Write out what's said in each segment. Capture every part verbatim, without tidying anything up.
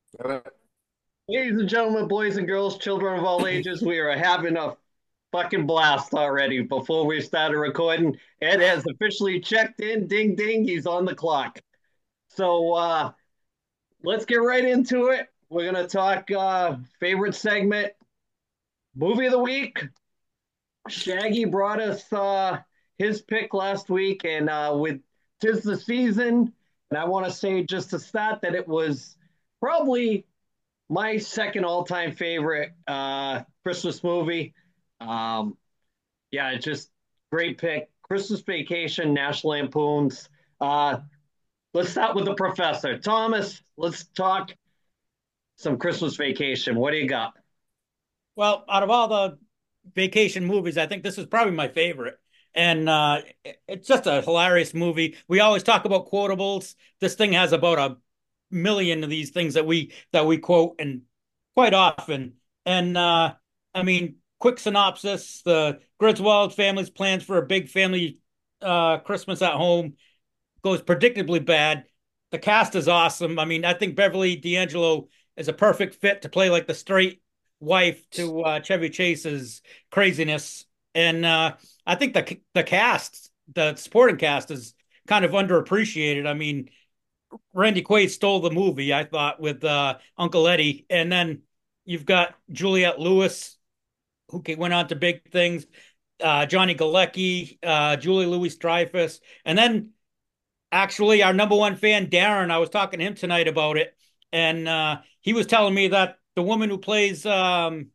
Uh, Ladies and gentlemen, boys and girls, children of all ages, we are having a fucking blast already. Before we started recording, Ed has officially checked in. Ding ding, he's on the clock. So uh, let's get right into it. We're gonna talk uh, favorite segment, movie of the week. Shaggy brought us uh, his pick last week, and uh, with tis the season, and I want to say just to start that it was probably my second all-time favorite uh, Christmas movie. Um, yeah, it's just great pick. Christmas Vacation, National Lampoons. Uh, let's start with the professor. Thomas, let's talk some Christmas Vacation. What do you got? Well, out of all the vacation movies, I think this is probably my favorite. And uh, it's just a hilarious movie. We always talk about quotables. This thing has about a million of these things that we that we quote and quite often. And uh, I mean, quick synopsis: the Griswold family's plans for a big family uh, Christmas at home goes predictably bad. The cast is awesome. I mean, I think Beverly D'Angelo is a perfect fit to play like the straight wife to uh, Chevy Chase's craziness. And uh, I think the the cast, the supporting cast, is kind of underappreciated. I mean, Randy Quaid stole the movie, I thought, with uh, Uncle Eddie, and then you've got Juliette Lewis, who went on to big things, uh, Johnny Galecki, uh, Julie Louis Dreyfus, and then actually our number one fan Darren, I was talking to him tonight about it, and uh, he was telling me that the woman who plays um,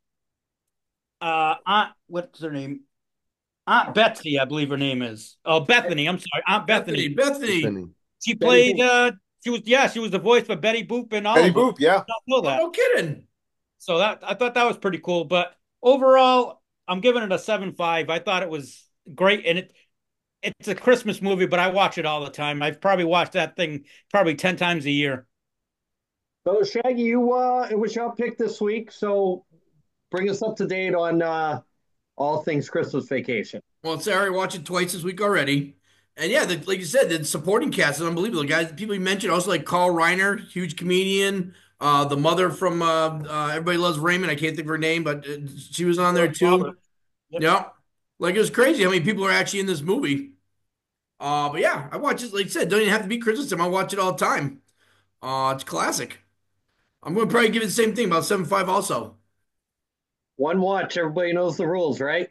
uh, Aunt, what's her name? Aunt Betsy, I believe her name is. Oh, Bethany. I'm sorry, Aunt Bethany, Bethany. Bethany, Bethany. She Betty played. Boop. Uh, she was yeah, she was the voice for Betty Boop and Betty Oliver. Boop, yeah. I don't know Oh, that. no kidding. So that I thought that was pretty cool. But overall, I'm giving it a seven five. I thought it was great, and it it's a Christmas movie, but I watch it all the time. I've probably watched that thing probably ten times a year. So Shaggy, you uh, it was your pick this week. So bring us up to date on uh, all things Christmas Vacation. Well, sorry, watched it twice this week already. And yeah, the, like you said, the supporting cast is unbelievable. The guys, people you mentioned, also like Carl Reiner, huge comedian. Uh, the mother from uh, uh, Everybody Loves Raymond. I can't think of her name, but uh, she was on there Philip too. Roberts. Yep. Yeah, like it was crazy how many people are actually in this movie. Uh, but yeah, I watch it. Like I said, don't even have to be Christmas time. I watch it all the time. Uh, it's classic. I'm going to probably give it the same thing, about seven five also. One watch, everybody knows the rules, right?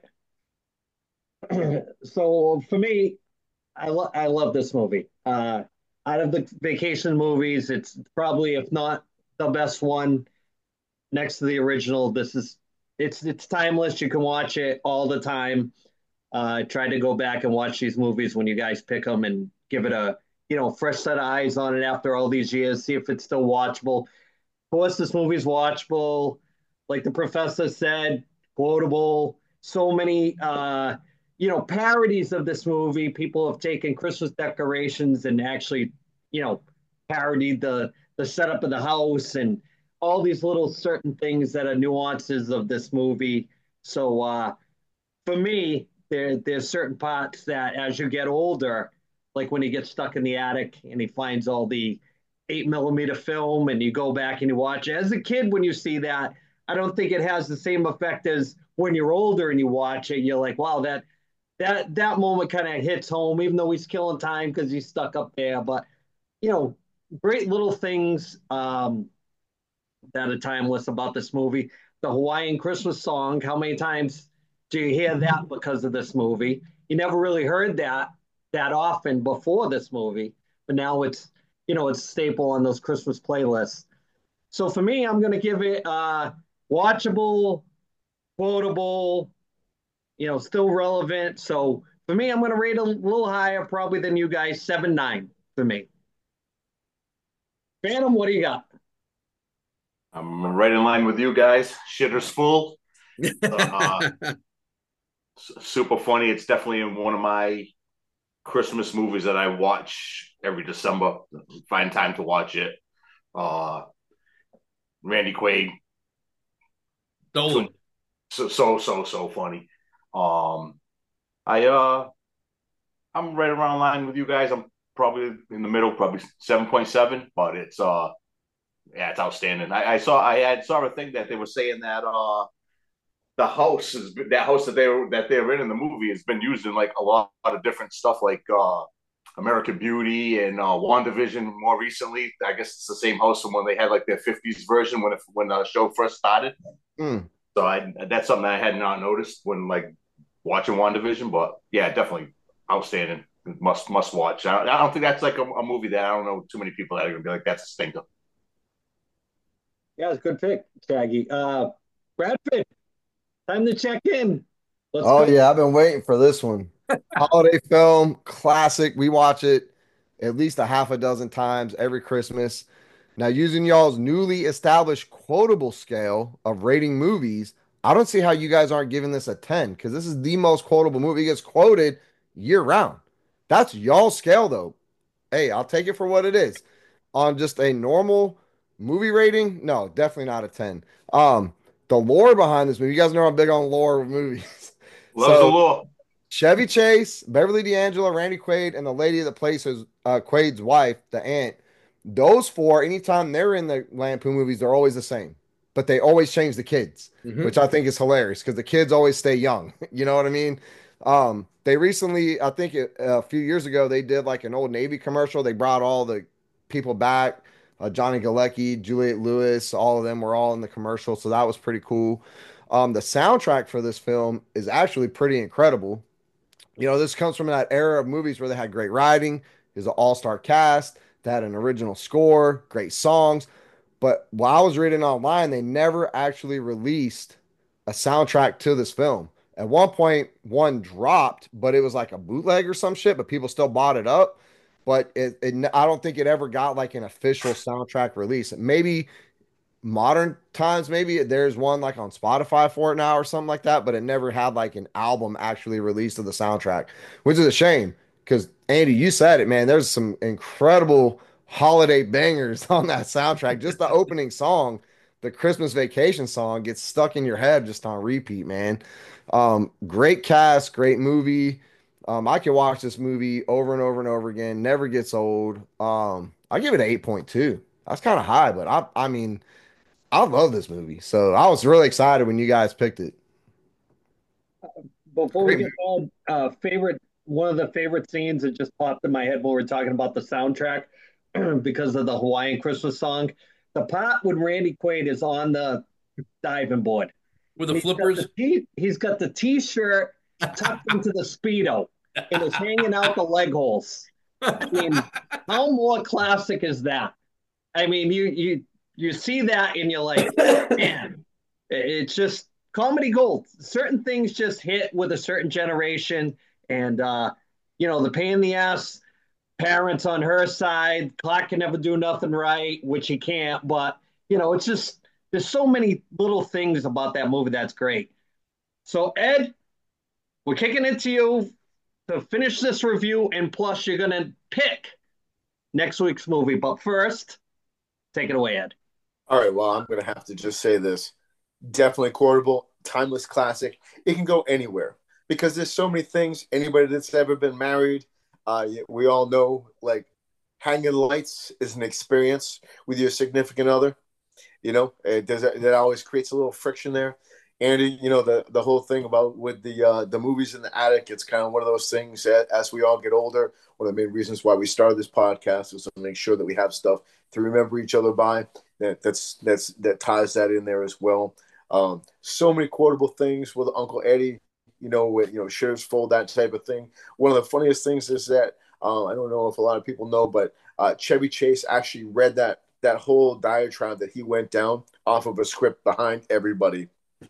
So for me, I love I love this movie. Uh, out of the vacation movies, it's probably if not the best one next to the original. This is it's it's timeless. You can watch it all the time. Uh, try to go back and watch these movies when you guys pick them and give it a you know fresh set of eyes on it after all these years. See if it's still watchable. Of course, this movie's watchable. Like the professor said, quotable. So many, uh, you know, parodies of this movie. People have taken Christmas decorations and actually, you know, parodied the the setup of the house and all these little certain things that are nuances of this movie. So uh, for me, there there's certain parts that as you get older, like when he gets stuck in the attic and he finds all the eight millimeter film and you go back and you watch it. As a kid, when you see that, I don't think it has the same effect as when you're older and you watch it. You're like, wow, that that that moment kind of hits home, even though he's killing time because he's stuck up there. But you know, great little things um, that are timeless about this movie. The Hawaiian Christmas song. How many times do you hear that because of this movie? You never really heard that that often before this movie, but now it's you know it's staple on those Christmas playlists. So for me, I'm going to give it uh, watchable, quotable, you know, still relevant. So for me, I'm going to rate a little higher probably than you guys, seven nine for me. Phantom, what do you got? I'm right in line with you guys. Shitter's full. Uh, Super funny. It's definitely one of my Christmas movies that I watch every December. Find time to watch it. Uh, Randy Quaid, Dolan. so so so so funny. Um, I uh, I'm right around line with you guys. I'm probably in the middle, probably seven point seven, but it's uh, yeah, it's outstanding. I, I saw I had saw a thing that they were saying that uh the house is that house that they were that they're in in the movie has been used in like a lot, lot of different stuff like uh American Beauty and uh WandaVision more recently. I guess it's the same house from when they had like their fifties version when it, when the show first started. Mm. So I that's something that I had not noticed when like watching WandaVision, but yeah, definitely outstanding. Must must watch. I, I don't think that's like a, a movie that I don't know too many people that are gonna be like that's a stinker. Yeah, it's a good pick, Shaggy. Uh, Bradford, time to check in. Let's Oh go. yeah, I've been waiting for this one. Holiday film, classic. We watch it at least a half a dozen times every Christmas. Now, using y'all's newly established quotable scale of rating movies, I don't see how you guys aren't giving this a ten because this is the most quotable movie. It gets quoted year round. That's y'all's scale though. Hey, I'll take it for what it is. On just a normal movie rating, no, definitely not a ten. Um, the lore behind this movie, you guys know I'm big on lore of movies. Loves the So law. Chevy Chase, Beverly D'Angelo, Randy Quaid, and the lady that plays his uh, Quaid's wife, the aunt. Those four, anytime they're in the Lampoon movies, they're always the same, but they always change the kids, which Mm-hmm. I think is hilarious because the kids always stay young. You know what I mean? Um, they recently, I think it, a few years ago, they did like an Old Navy commercial. They brought all the people back. Uh, Johnny Galecki, Juliette Lewis, all of them were all in the commercial, so that was pretty cool. Um, the soundtrack for this film is actually pretty incredible. You know, this comes from that era of movies where they had great writing, is an all-star cast, they had an original score, great songs. But while I was reading online, they never actually released a soundtrack to this film. At one point, one dropped, but it was like a bootleg or some shit, but people still bought it up. But it, it I don't think it ever got like an official soundtrack release. Maybe modern times maybe there's one like on Spotify for it now or something like that, but it never had like an album actually released of the soundtrack, which is a shame because Andy, you said it, man. There's some incredible holiday bangers on that soundtrack. Just the opening song, the Christmas Vacation song, gets stuck in your head just on repeat, man. Um, great cast, great movie. Um, I can watch this movie over and over and over again. Never gets old. Um, I give it an eight point two. That's kind of high, but I, I mean, I love this movie. So I was really excited when you guys picked it. Before we Great get movie. on, uh, favorite one of the favorite scenes that just popped in my head when we were talking about the soundtrack because of the Hawaiian Christmas song. The part when Randy Quaid is on the diving board With the and he's got the flippers. t- he's got the t-shirt tucked into the speedo and is hanging out the leg holes. I mean, how more classic is that? I mean, you you you see that and you're like, man, it's just comedy gold. Certain things just hit with a certain generation, and uh, you know, the pain in the ass parents on her side. Clark can never do nothing right, which he can't. But you know, it's just there's so many little things about that movie that's great. So Ed, we're kicking it to you to finish this review, and plus you're gonna pick next week's movie. But first, take it away, Ed. All right, well, I'm going to have to just say this. Definitely quotable, timeless classic. It can go anywhere because there's so many things. Anybody that's ever been married, uh, we all know like hanging lights is an experience with your significant other. You know, it does that always creates a little friction there. And you know the the whole thing about with the uh, the movies in the attic, it's kind of one of those things that as we all get older, one of the main reasons why we started this podcast was to make sure that we have stuff to remember each other by. That that's that's that ties that in there as well. Um, so many quotable things with Uncle Eddie, you know, with you know shares full that type of thing. One of the funniest things is that uh, I don't know if a lot of people know, but uh, Chevy Chase actually read that that whole diatribe that he went down off of a script behind everybody,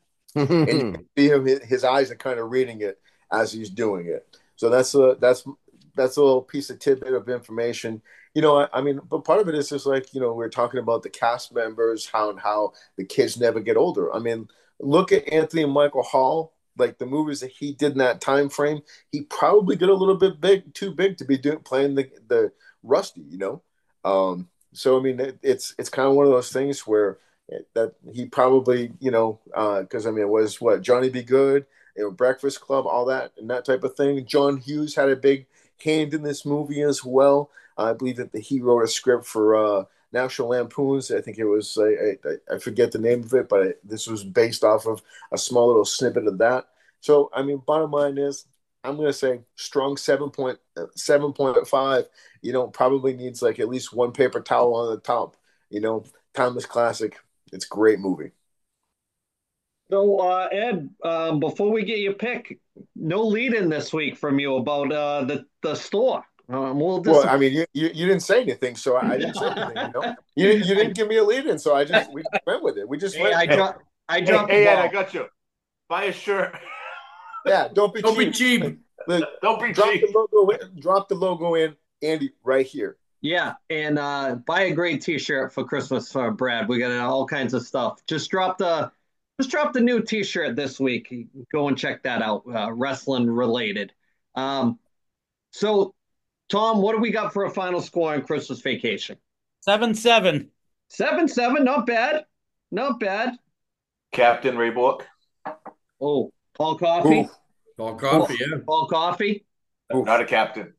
and you can see him his eyes are kind of reading it as he's doing it. So that's a that's that's a little piece of tidbit of information. You know, I, I mean, but part of it is just like you know we're talking about the cast members, how and how the kids never get older. I mean, look at Anthony Michael Hall. Like the movies that he did in that time frame, he probably got a little bit big, too big to be doing playing the the Rusty. You know, um, so I mean, it, it's it's kind of one of those things where that he probably, you know, because uh, I mean, it was what Johnny Be Good, you know, Breakfast Club, all that and that type of thing. John Hughes had a big hand in this movie as well. Uh, I believe that the, he wrote a script for uh, National Lampoons. I think it was, I, I, I forget the name of it, but I, this was based off of a small little snippet of that. So, I mean, bottom line is, I'm going to say strong seven point seven point five. You know, probably needs like at least one paper towel on the top. You know, timeless classic. It's a great movie. So, uh, Ed, um, before we get your pick, no lead in this week from you about uh, the the store. Um, we'll Well, I mean, you, you, you didn't say anything, so I, I didn't say anything. You know, you, didn't- you didn't give me a lead in, so I just we went with it. We just Hey, went. I dropped. I Hey, dropped hey the Ed, ball. I got you. Buy a shirt. Yeah, don't be Don't cheap. be cheap. Look, Don't be drop cheap. the logo in. Drop the logo in, Andy, right here. Yeah, and uh, buy a great T-shirt for Christmas for Brad. We got all kinds of stuff. Just drop the, just drop the new T-shirt this week. Go and check that out. Uh, wrestling related. Um, so, Tom, what do we got for a final score on Christmas Vacation? Seven seven. Seven seven, not bad, not bad. Captain Ray Bork. Oh, Paul Coffey. Ooh. All coffee, yeah. Paul Coffey. Oof. Not a captain.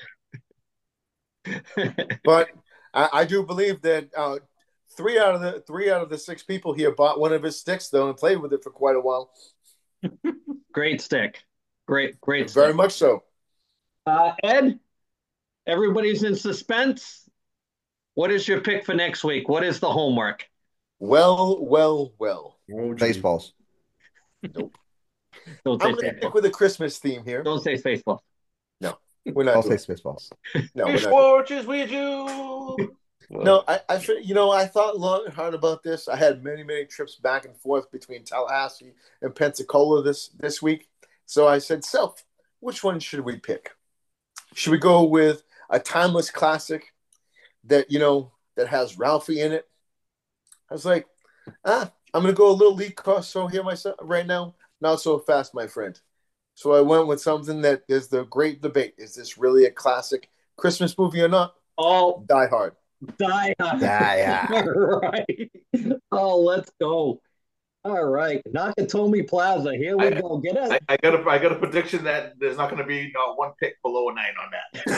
But I, I do believe that uh, three out of the three out of the six people here bought one of his sticks though and played with it for quite a while. Great stick. Great, great. Very stick. much so. Uh, Ed, everybody's in suspense. What is your pick for next week? What is the homework? Well, well, well. Oh, geez. Baseballs. Don't I'm say going to Spaceballs. stick with a Christmas theme here. Don't say Spaceballs. We're not I'll doing say Spaceballs. No, we're Fish not. watches with you. No, I, I, fe- you know, I thought long and hard about this. I had many, many trips back and forth between Tallahassee and Pensacola this this week. So I said, "Self, which one should we pick? Should we go with a timeless classic that you know that has Ralphie in it?" I was like, "Ah, I'm gonna go a little Lee Corso here myself right now. Not so fast, my friend." So I went with something that is the great debate: is this really a classic Christmas movie or not? Oh, Die Hard. Die Hard. Die Hard. All right. Oh, let's go. All right. Nakatomi Plaza. Here we I- go. Get us. I, I got a I got a prediction that there's not going to be not one pick below a nine on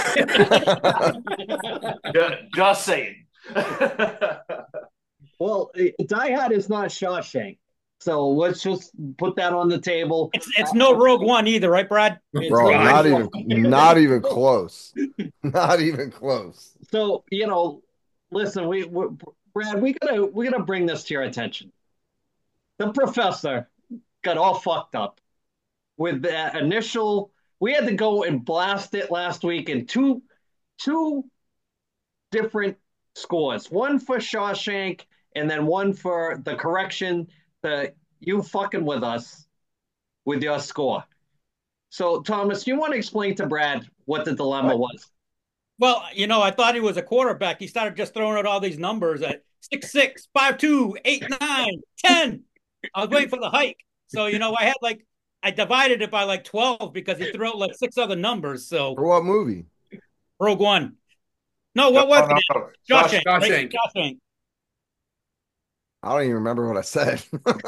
that. just, just saying. Well, eh, Die Hard is not Shawshank. So let's just put that on the table. It's it's no Rogue One either, right, Brad? It's Bro, Rogue not One. even not even close. Not even close. So, you know, listen, we, we Brad, we gotta we gotta bring this to your attention. The professor got all fucked up with the initial. We had to go and blast it last week in two two different scores. One for Shawshank and then one for the correction that you fucking with us with your score. So, Thomas, you want to explain to Brad what the dilemma was? Well, you know, I thought he was a quarterback. He started just throwing out all these numbers at six six, five two, eight nine, ten. I was waiting for the hike. So, you know, I had like I divided it by like twelve because he threw out like six other numbers. So For what movie? Rogue One. No, what was No, it? no, no. Shawshank. Shawshank. Right? Shawshank. I don't even remember what I said.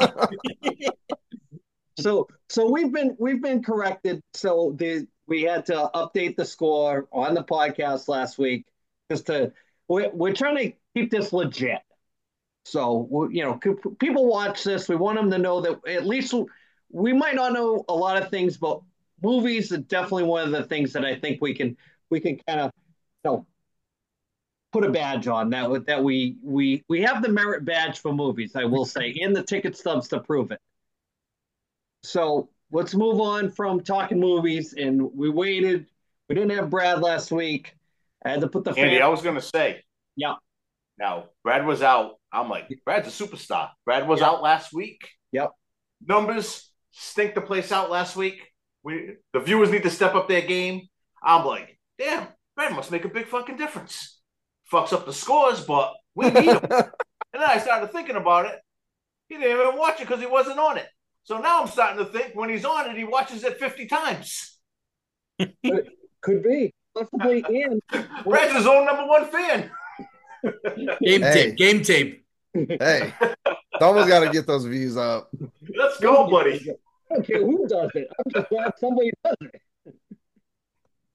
So, so we've been we've been corrected. So the we had to update the score on the podcast last week just to we're, we're trying to keep this legit. So we- you know, c- people watch this. We want them to know that at least we might not know a lot of things, but movies are definitely one of the things that I think we can we can kind of you know put a badge on that that we we we have the merit badge for movies. I will say, and the ticket stubs to prove it. So let's move on from talking movies. And we waited. We didn't have Brad last week. I had to put the Andy, fan. I was going to say. Yeah. Now, Brad was out. I'm like, Brad's a superstar. Brad was Yeah. out last week. Yep. Numbers stink the place out last week. We the viewers need to step up their game. I'm like, damn, Brad must make a big fucking difference. Fucks up the scores, but we need him. And then I started thinking about it. He didn't even watch it because he wasn't on it. So now I'm starting to think when he's on it, he watches it fifty times. Could be. Possibly. And Brad's his own number one fan. Game Hey. tape. Game tape. Hey, someone's got to get those views up. Let's go, buddy. I don't care who does it. I'm just glad somebody does it. If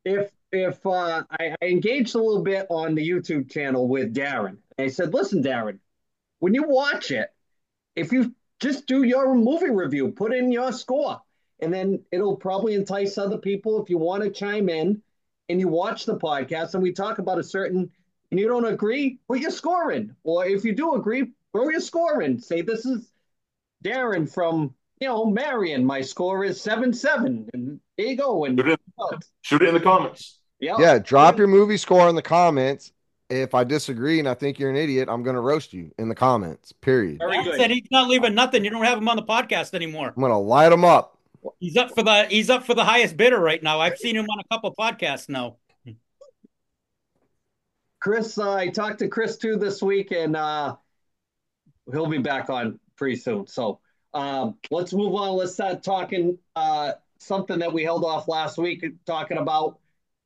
if uh, I, I engaged a little bit on the YouTube channel with Darren. I said, listen, Darren, when you watch it, if you just do your movie review, put in your score, and then it'll probably entice other people if you want to chime in and you watch the podcast and we talk about a certain and you don't agree, put your score in. Or if you do agree, throw your score in. Say this is Darren from you know Marion. My score is seven seven, and there you go. And Shoot it, shoot it in the comments. yeah, Yeah, drop your movie score in the comments. If I disagree and I think you're an idiot, I'm going to roast you in the comments, period. Very Matt good. said he's not leaving nothing. You don't have him on the podcast anymore. I'm going to light them up. He's up for the he's up for the highest bidder right now. I've seen him on a couple podcasts now. Chris, uh, I talked to Chris too this week, and uh, he'll be back on pretty soon. So um, let's move on. Let's start talking uh, something that we held off last week talking about.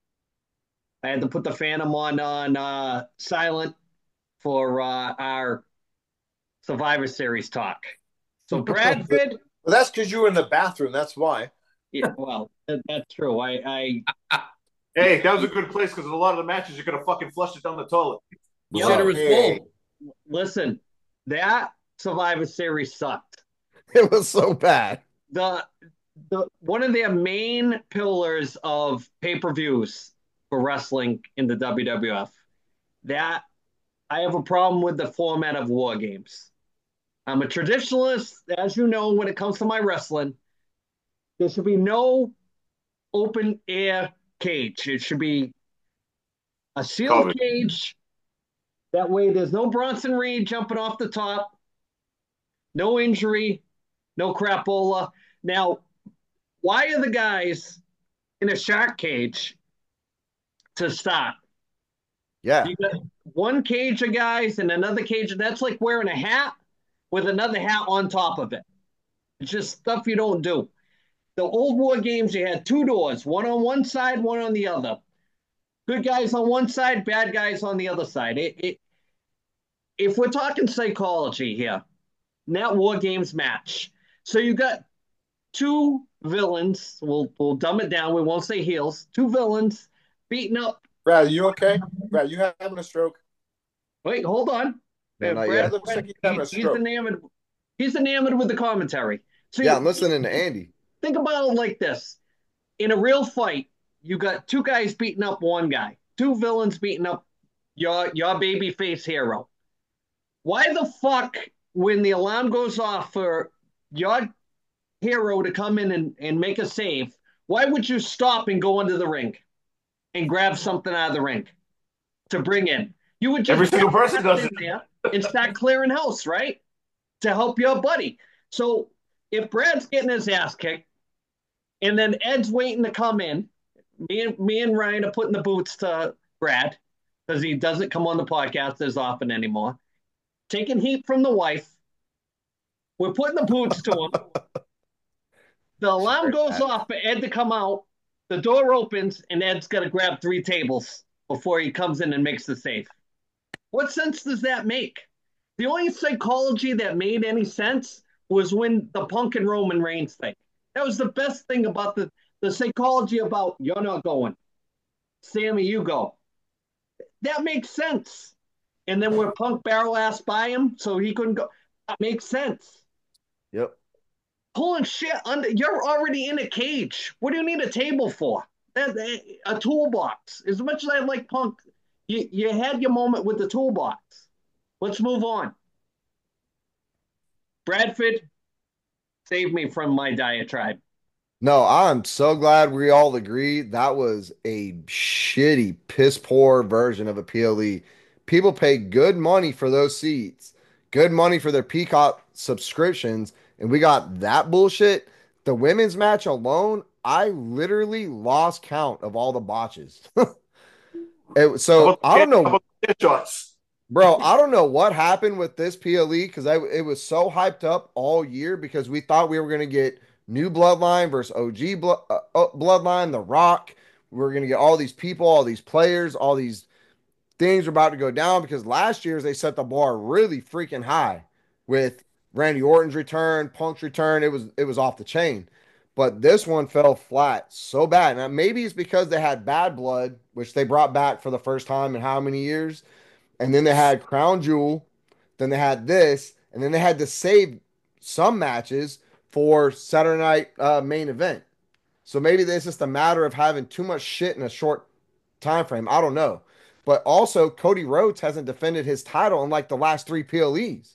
I had to put the Phantom on on uh, silent for uh, our Survivor Series talk. So Bradford, Well, that's because you were in the bathroom. That's why. yeah, well, that, that's true. I, I Hey, that was a good place because a lot of the matches you could have fucking flushed it down the toilet. The Yeah. center was Hey. full. listen. That Survivor Series sucked. It was so bad. The the one of their main pillars of pay-per-views for wrestling in the W W F. That I have a problem with the format of war games. I'm a traditionalist, as you know, when it comes to my wrestling. There should be no open air cage. It should be a sealed Covered. cage. That way there's no Bronson Reed jumping off the top, no injury, no crapola. Now, why are the guys in a shark cage to start? Yeah. You got one cage of guys and another cage. That's like wearing a hat with another hat on top of it. It's just stuff you don't do. The old war games, you had two doors, one on one side, one on the other. Good guys on one side, bad guys on the other side. It, it, if we're talking psychology here, that war games match. So you got two villains. We'll we'll dumb it down. We won't say heels. Two villains beating up. Brad, you okay? Brad, you having a stroke? Wait, hold on. No, Uh, not Brad- yet. Looks like he's he- having a he's stroke. enamored. He's enamored with the commentary. So Yeah, you- I'm listening to Andy. think about it like this: in a real fight, you got two guys beating up one guy, two villains beating up your your baby face hero. Why the fuck, when the alarm goes off for your hero to come in and, and make a save, why would you stop and go into the ring and grab something out of the ring to bring in? You would just Every single person does in it. there and start clearing house, right? To help your buddy. So if Brad's getting his ass kicked and then Ed's waiting to come in, me and me and Ryan are putting the boots to Brad because he doesn't come on the podcast as often anymore. Taking heat from the wife. We're putting the boots to him. The alarm goes off for Ed to come out. The door opens and Ed's got to grab three tables before he comes in and makes the save. What sense does that make? The only psychology that made any sense was when the Punk and Roman Reigns thing. That was the best thing about the, the psychology about you're not going. Sammy, you go. That makes sense. And then where Punk barrel ass by him so he couldn't go. That makes sense. Yep. Pulling shit under, you're already in a cage. What do you need a table for? That, a toolbox. As much as I like Punk, you, you had your moment with the toolbox. Let's move on. Bradford, save me from my diatribe. No, I'm so glad we all agree that was a shitty, piss poor version of a P L E. People pay good money for those seats, good money for their Peacock subscriptions, and we got that bullshit. The women's match alone, I literally lost count of all the botches. It, so I don't know. Shots. Bro, I don't know what happened with this P L E because it was so hyped up all year because we thought we were going to get new Bloodline versus O G Blood, uh, uh, Bloodline, The Rock. We were going to get all these people, all these players, all these things were about to go down because last year's they set the bar really freaking high with Randy Orton's return, Punk's return. It was it was off the chain. But this one fell flat so bad. Now, maybe it's because they had Bad Blood, which they brought back for the first time in how many years? And then they had Crown Jewel. Then they had this. And then they had to save some matches for Saturday Night uh, main event. So maybe it's just a matter of having too much shit in a short time frame. I don't know. But also, Cody Rhodes hasn't defended his title in like the last three P L Es,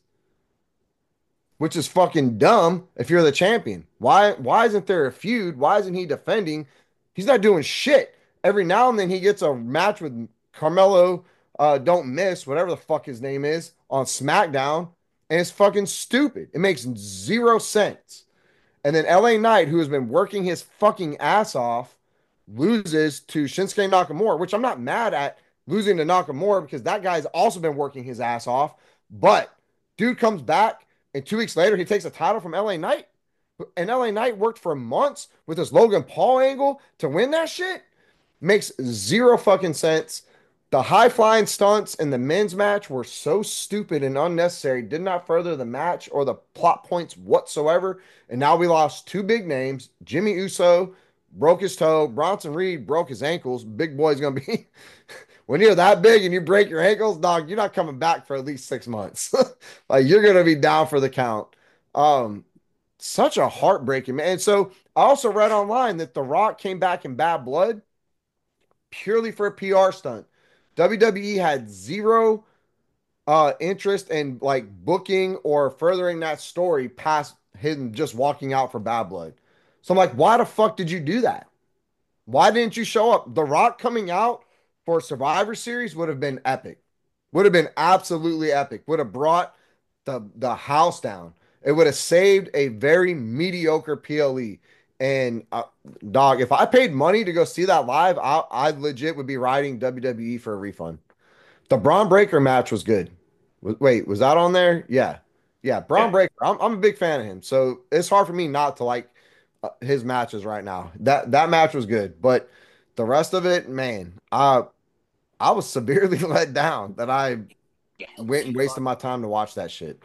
which is fucking dumb if you're the champion. Why why isn't there a feud? Why isn't he defending? He's not doing shit. Every now and then he gets a match with Carmelo uh, don't miss, whatever the fuck his name is, on SmackDown, and it's fucking stupid. It makes zero sense. And then L A Knight, who has been working his fucking ass off, loses to Shinsuke Nakamura, which I'm not mad at losing to Nakamura because that guy's also been working his ass off. But dude comes back, and two weeks later, he takes a title from L A Knight. And L A Knight worked for months with this Logan Paul angle to win that shit. Makes zero fucking sense. The high flying stunts in the men's match were so stupid and unnecessary, did not further the match or the plot points whatsoever. And now we lost two big names. Jimmy Uso broke his toe. Bronson Reed broke his ankles. Big boy's going to be, when you're that big and you break your ankles, dog, you're not coming back for at least six months. Like, you're going to be down for the count. Um, such a heartbreaking, man. And so I also read online that The Rock came back in Bad Blood purely for a P R stunt. W W E had zero uh, interest in like booking or furthering that story past him just walking out for Bad Blood. So I'm like, why the fuck did you do that? Why didn't you show up? The Rock coming out for Survivor Series would have been epic. Would have been absolutely epic. Would have brought the the house down. It would have saved a very mediocre P L E. And uh, dog, if I paid money to go see that live, I I legit would be writing W W E for a refund. The Braun Breaker match was good. Wait, was that on there? Yeah, yeah. Braun Yeah. Breaker. I'm I'm a big fan of him, so it's hard for me not to like uh, his matches right now. That that match was good, but the rest of it, man, I I was severely let down that I went and wasted my time to watch that shit.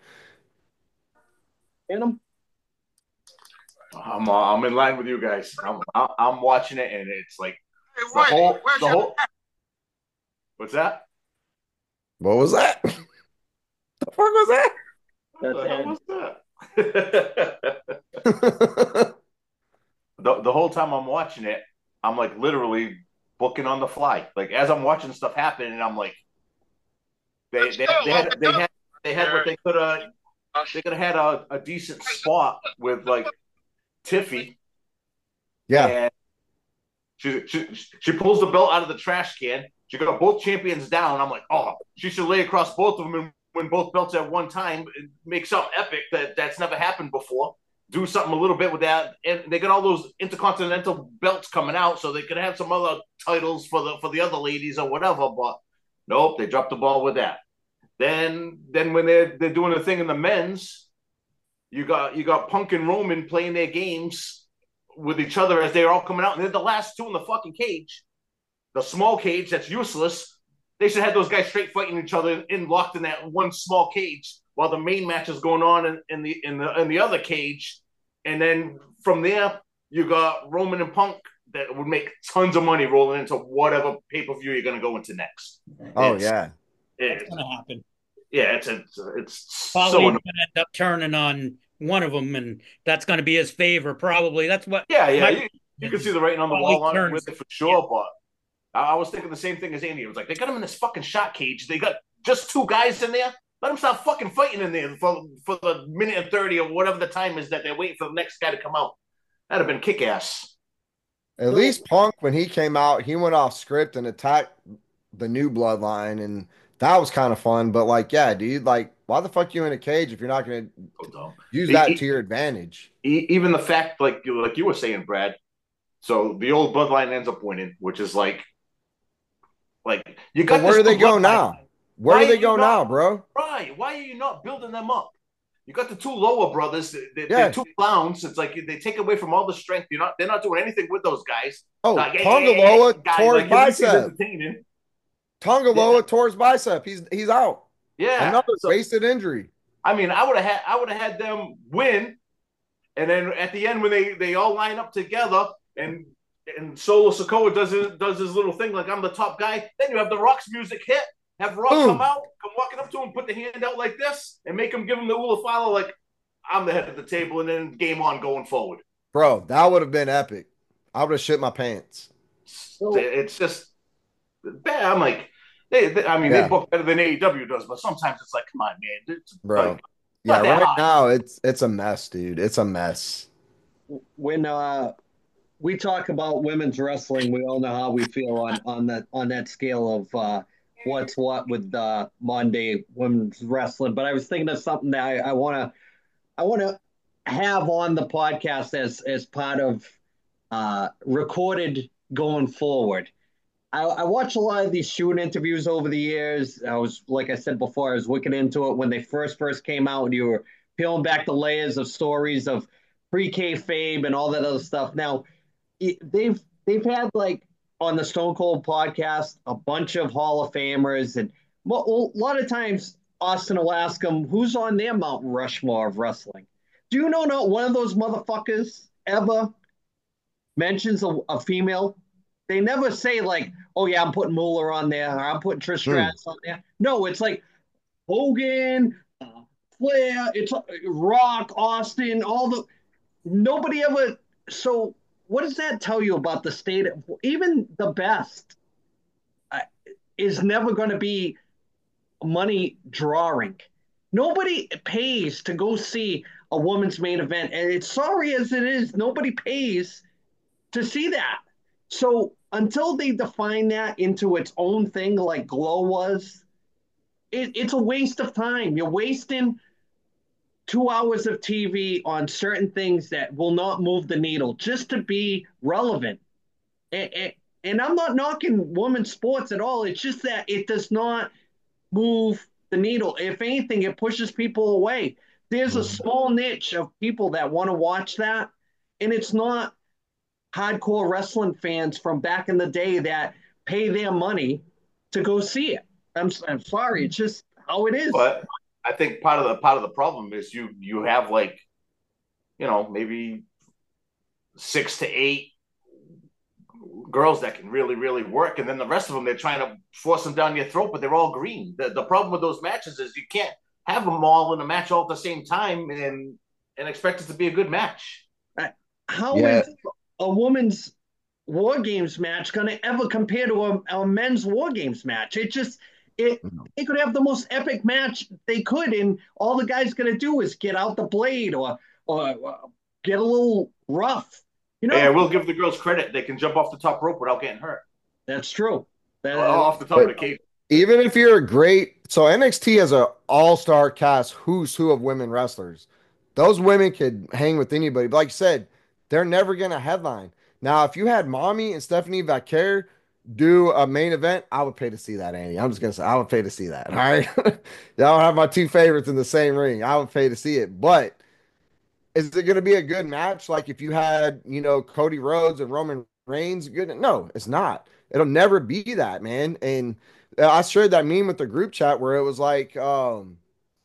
In them. I'm uh, I'm in line with you guys. I'm I'm watching it, and it's like the whole the whole. What's that? What was that? The fuck was that? What the hell That's was that? the the whole time I'm watching it, I'm like literally booking on the fly. Like as I'm watching stuff happen, and I'm like, they they, they had they had they had what they could have they could have had a, a decent spot with like Tiffy. Yeah. And she, she she pulls the belt out of the trash can. She got both champions down. I'm like, oh, she should lay across both of them and win both belts at one time. Make something epic that that's never happened before. Do something a little bit with that, and they got all those intercontinental belts coming out, so they could have some other titles for the for the other ladies or whatever. But nope, they dropped the ball with that. Then then when they're they're doing a thing in the men's, you got you got Punk and Roman playing their games with each other as they're all coming out, and they're the last two in the fucking cage, the small cage that's useless. They should have those guys straight fighting each other in locked in that one small cage while the main match is going on in, in the in the in the other cage, and then from there you got Roman and Punk that would make tons of money rolling into whatever pay per view you're going to go into next. Oh It's, yeah. It's it, going to happen. yeah, it's it's it's Paulie's so going to end up turning on one of them, and that's going to be his favor, probably. That's what. yeah yeah. my- You, you can see the writing on the Paulie wall on it turns- with it for sure, but I, I was thinking the same thing as Andy. It was like they got him in this fucking shot cage. They got just two guys in there. Let them stop fucking fighting in there for for the minute and thirty or whatever the time is that they're waiting for the next guy to come out. That'd have been kick ass. At least Punk, when he came out, he went off script and attacked the new bloodline, and that was kind of fun. But like, yeah, dude, like, why the fuck you in a cage if you're not going to use that to your advantage? Even the fact, like like you were saying, Brad. So the old bloodline ends up winning, which is like, like you got. But where do they go bloodline. now? Where Why do they are go you now, not- bro? Right? Why are you not building them up? You got the two lower brothers. They, they, Yeah. are two clowns. It's like they take away from all the strength. You're not. They're not doing anything with those guys. Oh, Like, hey, Tonga hey, hey, Loa guys, tore his like, at least he's bicep. entertaining. Tonga Loa tore his bicep. He's he's out. Yeah. Another So, wasted injury. I mean, I would have had. I would have had them win, And then at the end, when they they all line up together and and Solo Sokoa does his does his little thing like I'm the top guy, then you have the Rock's music hit. Have Rock Boom. come out, come walking up to him, put the hand out like this, and make him give him the Ula follow like I'm the head of the table, and then game on going forward. Bro, that would have been epic. I would have shit my pants. So- It's just bad. I'm like, they, they I mean, Yeah. they book better than A E W does, but sometimes it's like, come on, man, it's Bro. like, Yeah, not that right hot. now it's it's a mess, dude. It's a mess. when uh we talk about women's wrestling, we all know how we feel on on that on that scale of uh what's what with uh Monday women's wrestling. But I was thinking of something that I, I wanna I wanna have on the podcast as as part of uh recorded going forward. I, I watch a lot of these shoot interviews over the years. I was, like I said before, I was looking into it when they first first came out, and you were peeling back the layers of stories of pre-kayfabe and all that other stuff. Now, it, they've they've had like on the Stone Cold podcast a bunch of Hall of Famers, and well, a lot of times Austin will ask them who's on their Mount Rushmore of wrestling. Do you know not one of those motherfuckers ever mentions a, a female? They never say like, "Oh yeah, I'm putting Mueller on there," or "I'm putting Trish Stratus on there." No, it's like Hogan, uh, Flair, it's uh, Rock, Austin, all the. Nobody ever. So, what does that tell you about the state? Of, even the best uh, is never going to be money drawing. Nobody pays to go see a woman's main event, and it's sorry as it is, nobody pays to see that. So until they define that into its own thing, like Glow was, it, it's a waste of time. You're wasting two hours of T V on certain things that will not move the needle just to be relevant. And, and, and I'm not knocking women's sports at all. It's just that it does not move the needle. If anything, it pushes people away. There's a small niche of people that want to watch that, and it's not hardcore wrestling fans from back in the day that pay their money to go see it. I'm I'm sorry, it's just how it is. But I think part of the part of the problem is you you have like, you know, maybe six to eight girls that can really really work, and then the rest of them they're trying to force them down your throat, but they're all green. The the problem with those matches is you can't have them all in a match all at the same time and and expect it to be a good match. How Yeah. is a woman's war games match going to ever compare to a, a men's war games match? It just it they could have the most epic match they could, and all the guy's going to do is get out the blade or or uh, get a little rough. You know, Hey, I will give the girls credit; they can jump off the top rope without getting hurt. that's true. That, Off the top of the cage. Even if you're a great, so N X T has a all-star cast, who's who of women wrestlers. Those women could hang with anybody. But like you said, they're never gonna headline. Now, if you had Mommy and Stephanie Vaquer do a main event, I would pay to see that, Andy. I'm just gonna say I would pay to see that. All right. Y'all have my two favorites in the same ring. I would pay to see it. But is it going to be a good match? Like if you had, you know, Cody Rhodes and Roman Reigns, good? No, it's not. It'll never be that, man. And I shared that meme with the group chat where it was like, um,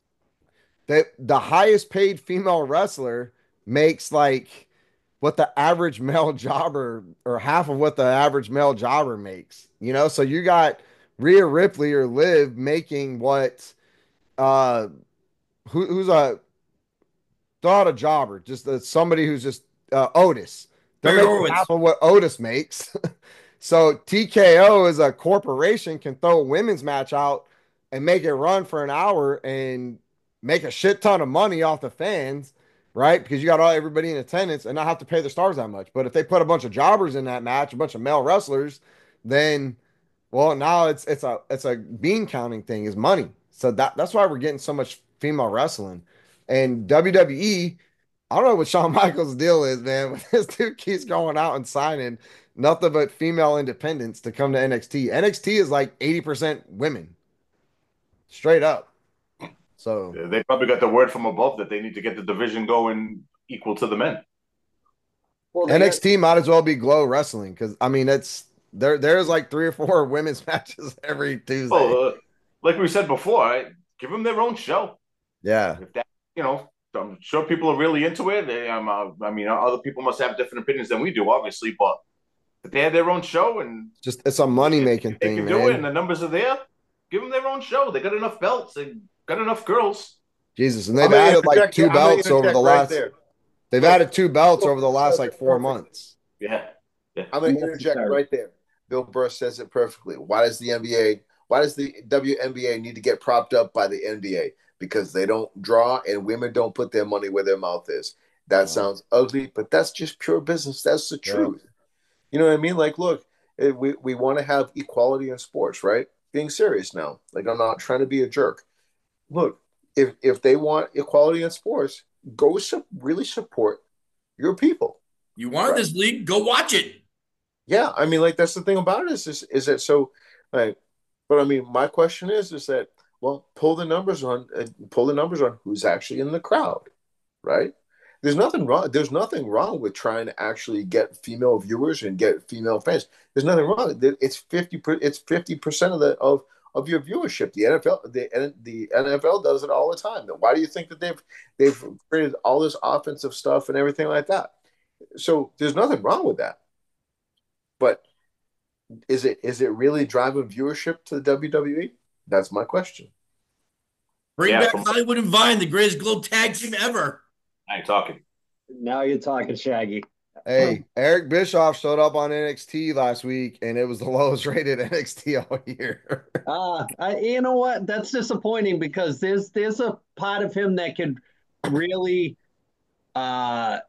that the highest paid female wrestler makes like what the average male jobber or half of what the average male jobber makes, you know? So you got Rhea Ripley or Liv making what, uh, who, who's a, not a jobber, just uh, somebody who's just uh, Otis. They're Barry making Horowitz. half of what Otis makes. So T K O as a corporation can throw a women's match out and make it run for an hour and make a shit ton of money off the fans, right? Because you got all everybody in attendance and not have to pay the stars that much. But if they put a bunch of jobbers in that match, a bunch of male wrestlers, then well, now it's it's a it's a bean counting thing is money. So that that's why we're getting so much female wrestling. And W W E, I don't know what Shawn Michaels' deal is, man. But this dude keeps going out and signing nothing but female independents to come to N X T. N X T is like eighty percent women, straight up. So They probably got the word from above that they need to get the division going equal to the men. well, they N X T might as well be Glow Wrestling because I mean it's there. There's like three or four women's matches every Tuesday. Well, uh, like we said before, right? Give them their own show. Yeah, If that, you know, I'm sure people are really into it. They, um, uh, I mean, other people must have different opinions than we do, obviously, but if they had their own show and Just it's a money making they thing, can do it and man. the numbers are there, give them their own show. They got enough belts. They got enough girls. Jesus, and I'm they've gonna added like interject here. two I'm gonna belts over the interject right last. there. They've Look, added two belts Bill over the Burr last says like it four perfectly. months. Yeah. Yeah. I'm going to interject right there. Bill Burr says it perfectly. Why does the N B A, why does the W N B A need to get propped up by the N B A? Because they don't draw and women don't put their money where their mouth is. That Yeah. sounds ugly, but that's just pure business. That's the Yeah. truth. You know what I mean? Like, look, it, we, we want to have equality in sports, right? Being serious now. Like, I'm not trying to be a jerk. Look, if if they want equality in sports, go su- really support your people. You wanted Right. this league, go watch it. Yeah, I mean, like that's the thing about it is is, is that so, like, but I mean, my question is is that well, pull the numbers on, uh, pull the numbers on who's actually in the crowd, right? There's nothing wrong. There's nothing wrong with trying to actually get female viewers and get female fans. There's nothing wrong. It's fifty. It's fifty percent of the of of your viewership. The N F L, the the N F L does it all the time. Why do you think that they've they've created all this offensive stuff and everything like that? So there's nothing wrong with that. But is it is it really driving viewership to the W W E? That's my question. Bring Yeah, back from- Hollywood and Vine, the greatest glow tag team ever. I ain't talking. Now you're talking, Shaggy. Hey, Eric Bischoff showed up on N X T last week, and it was the lowest rated N X T all year. Ah, I, you know what? That's disappointing because there's there's a part of him that could really uh,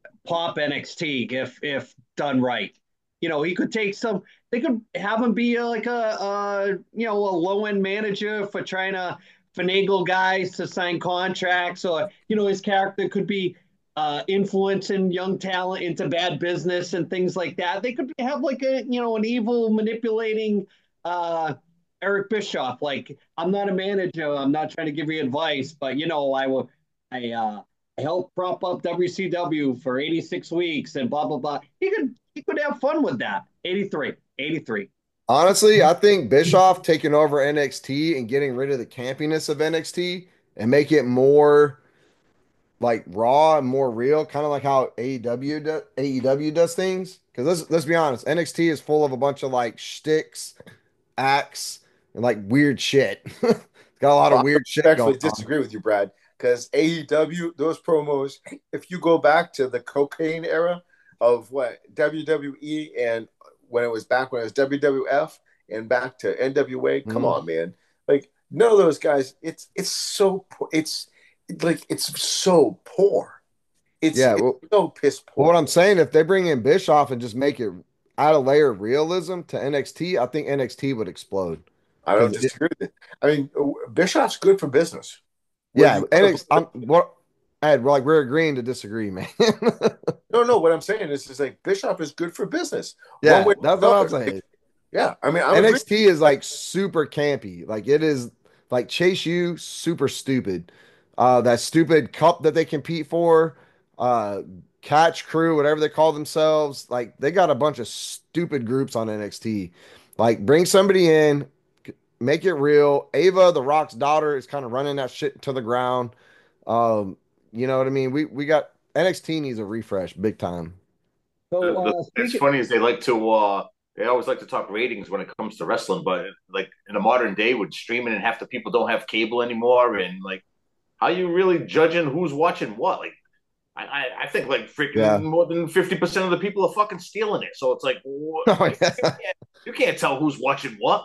pop N X T if if done right. You know, he could take some. They could have him be like a, a you know a low end manager for trying to finagle guys to sign contracts, or you know his character could be uh, influencing young talent into bad business and things like that. They could have like a you know an evil manipulating uh, Eric Bischoff. Like, I'm not a manager. I'm not trying to give you advice, but you know I will. I uh, I helped prop up W C W for eighty-six weeks and blah blah blah. He could he could have fun with that. eighty-three, eighty-three. Honestly, I think Bischoff taking over N X T and getting rid of the campiness of N X T and make it more like raw and more real, kind of like how A E W do, A E W does things. Because let's let's be honest, N X T is full of a bunch of like shticks, acts, and like weird shit. It's got a lot of Well, weird I shit actually going on. disagree with you, Brad, because A E W, those promos, if you go back to the cocaine era of what W W E and when it was back when it was W W F and back to N W A, come Mhm. on, man. Like none of those guys, it's it's so poor. It's like it's so poor. It's, Yeah, it's well, so piss poor. Well, what I'm saying, if they bring in Bischoff and just make it add a layer of realism to N X T, I think N X T would explode. I don't 'Cause it- disagree with it. I mean, Bischoff's good for business. Yeah, Whether you- N X T. I'm what Ed, we're like we're agreeing to disagree, man. No, no. What I'm saying is, is like Bischoff is good for business. Yeah, One way or that's what I'm another. saying. Yeah, I mean, I'm N X T is like super campy. Like it is like Chase U, super stupid. Uh, that stupid cup that they compete for, uh, Catch Crew, whatever they call themselves. Like they got a bunch of stupid groups on N X T. Like bring somebody in, make it real. Ava, the Rock's daughter, is kind of running that shit to the ground. Um, you know what I mean? We we got N X T needs a refresh, big time. So The- uh, the- it's speaking, funny is they like to uh they always like to talk ratings when it comes to wrestling, but like in the modern day with streaming and half the people don't have cable anymore, and like how you really judging who's watching what? Like I, I, I think like freaking Yeah. more than fifty percent of the people are fucking stealing it. So it's like what? Oh, you, yeah. can't, you can't tell who's watching what.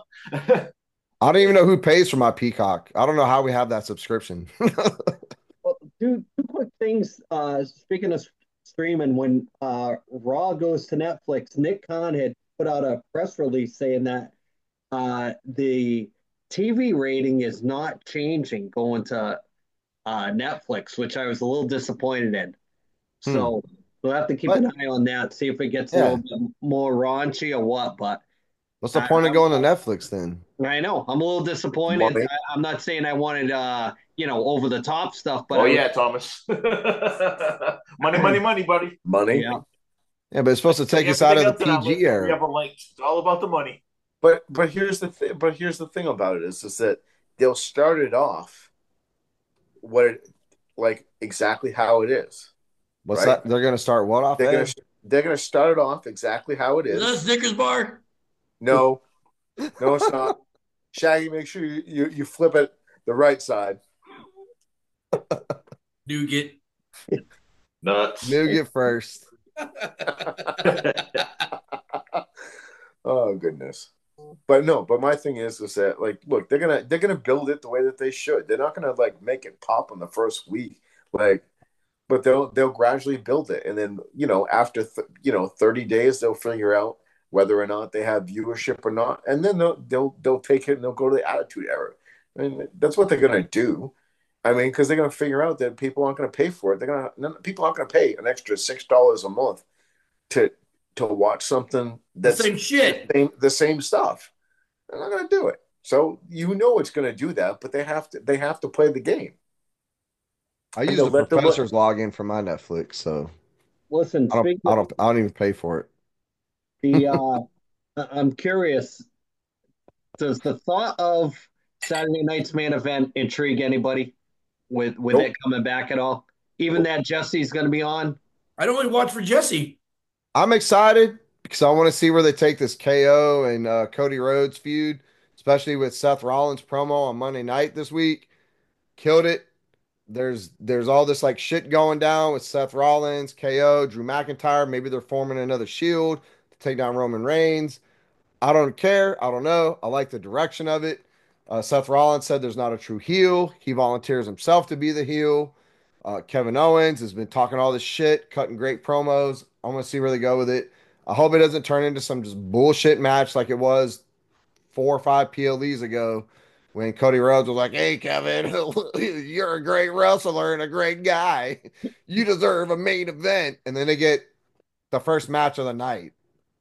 I don't even know who pays for my Peacock. I don't know how we have that subscription. well, two two quick things. Uh, speaking of streaming, when uh, Raw goes to Netflix, Nick Khan had put out a press release saying that uh, the T V rating is not changing going to uh, Netflix, which I was a little disappointed in. So we'll have to keep an eye on that, see if it gets a Yeah. little bit more raunchy or what. But What's the I- point of I'm- going to Netflix then? I know I'm a little disappointed. Money. I, I'm not saying I wanted, uh, you know, over the top stuff, but Oh I- yeah, Thomas. money, money, money, buddy. money. yeah. Yeah, but it's supposed to take us out of the P G We era. have a light. It's all about the money. But but here's the thing. But here's the thing about it is is that they'll start it off. What it, like exactly how it is. What's Right? that? They're gonna start what off They're gonna there? they're gonna start it off exactly how it Is that a is. Snickers bar? No, no, it's not. Shaggy, make sure you, you, you flip it the right side. Nougat. Nuts. Nougat first. Oh goodness. But no, but my thing is is that like look, they're gonna they're gonna build it the way that they should. They're not gonna like make it pop in the first week. Like but they'll they'll gradually build it, and then you know after th- you know thirty days they'll figure out whether or not they have viewership or not, and then they'll they'll they'll take it and they'll go to the Attitude Era. I mean that's what they're gonna do. I mean because they're gonna figure out that people aren't gonna pay for it. They're gonna people aren't gonna pay an extra six dollars a month to to watch something The that's same shit. the same, the same stuff. They're not gonna do it. So you know it's gonna do that, but they have to they have to play the game. I And use they'll the let the professor's login for my Netflix, so Listen, I don't, speaking I of don't, I don't even pay for it. the, uh, I- I'm curious. Does the thought of Saturday night's main event intrigue anybody with with Nope. it coming back at all? Even that Jesse's going to be on. I don't really watch for Jesse. I'm excited because I want to see where they take this K O and uh, Cody Rhodes feud, especially with Seth Rollins promo on Monday night this week. Killed it. There's there's all this like shit going down with Seth Rollins, K O, Drew McIntyre. Maybe they're forming another Shield to take down Roman Reigns. I don't care. I don't know. I like the direction of it. Uh, Seth Rollins said there's not a true heel. He volunteers himself to be the heel. Uh, Kevin Owens has been talking all this shit, cutting great promos. I'm going to see where they go with it. I hope it doesn't turn into some just bullshit match like it was four or five P L Es ago when Cody Rhodes was like, "Hey, Kevin, you're a great wrestler and a great guy. You deserve a main event." And then they get the first match of the night.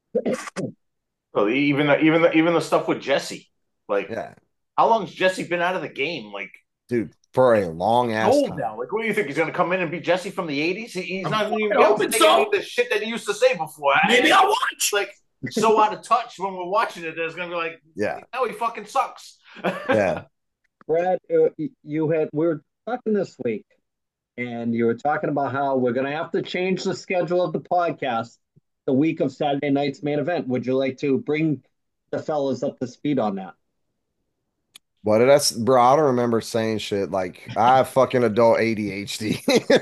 Well, even the, even the, even the stuff with Jesse, like Yeah. how long's Jesse been out of the game? Like, dude, for a long ass old time. now. Like, what do you think he's going to come in and be Jesse from the eighties? He, he's I'm not even fucking hoping saying so. any of the shit that he used to say before. Maybe I, I'll watch. Like, so out of touch when we're watching it. There's going to be like, Yeah. now he fucking sucks. Yeah. Brad, uh, you had we were talking this week, and you were talking about how we're going to have to change the schedule of the podcast the week of Saturday night's main event. Would you like to bring the fellas up to speed on that? What did I, s- bro? I don't remember saying shit like I have fucking adult A D H D.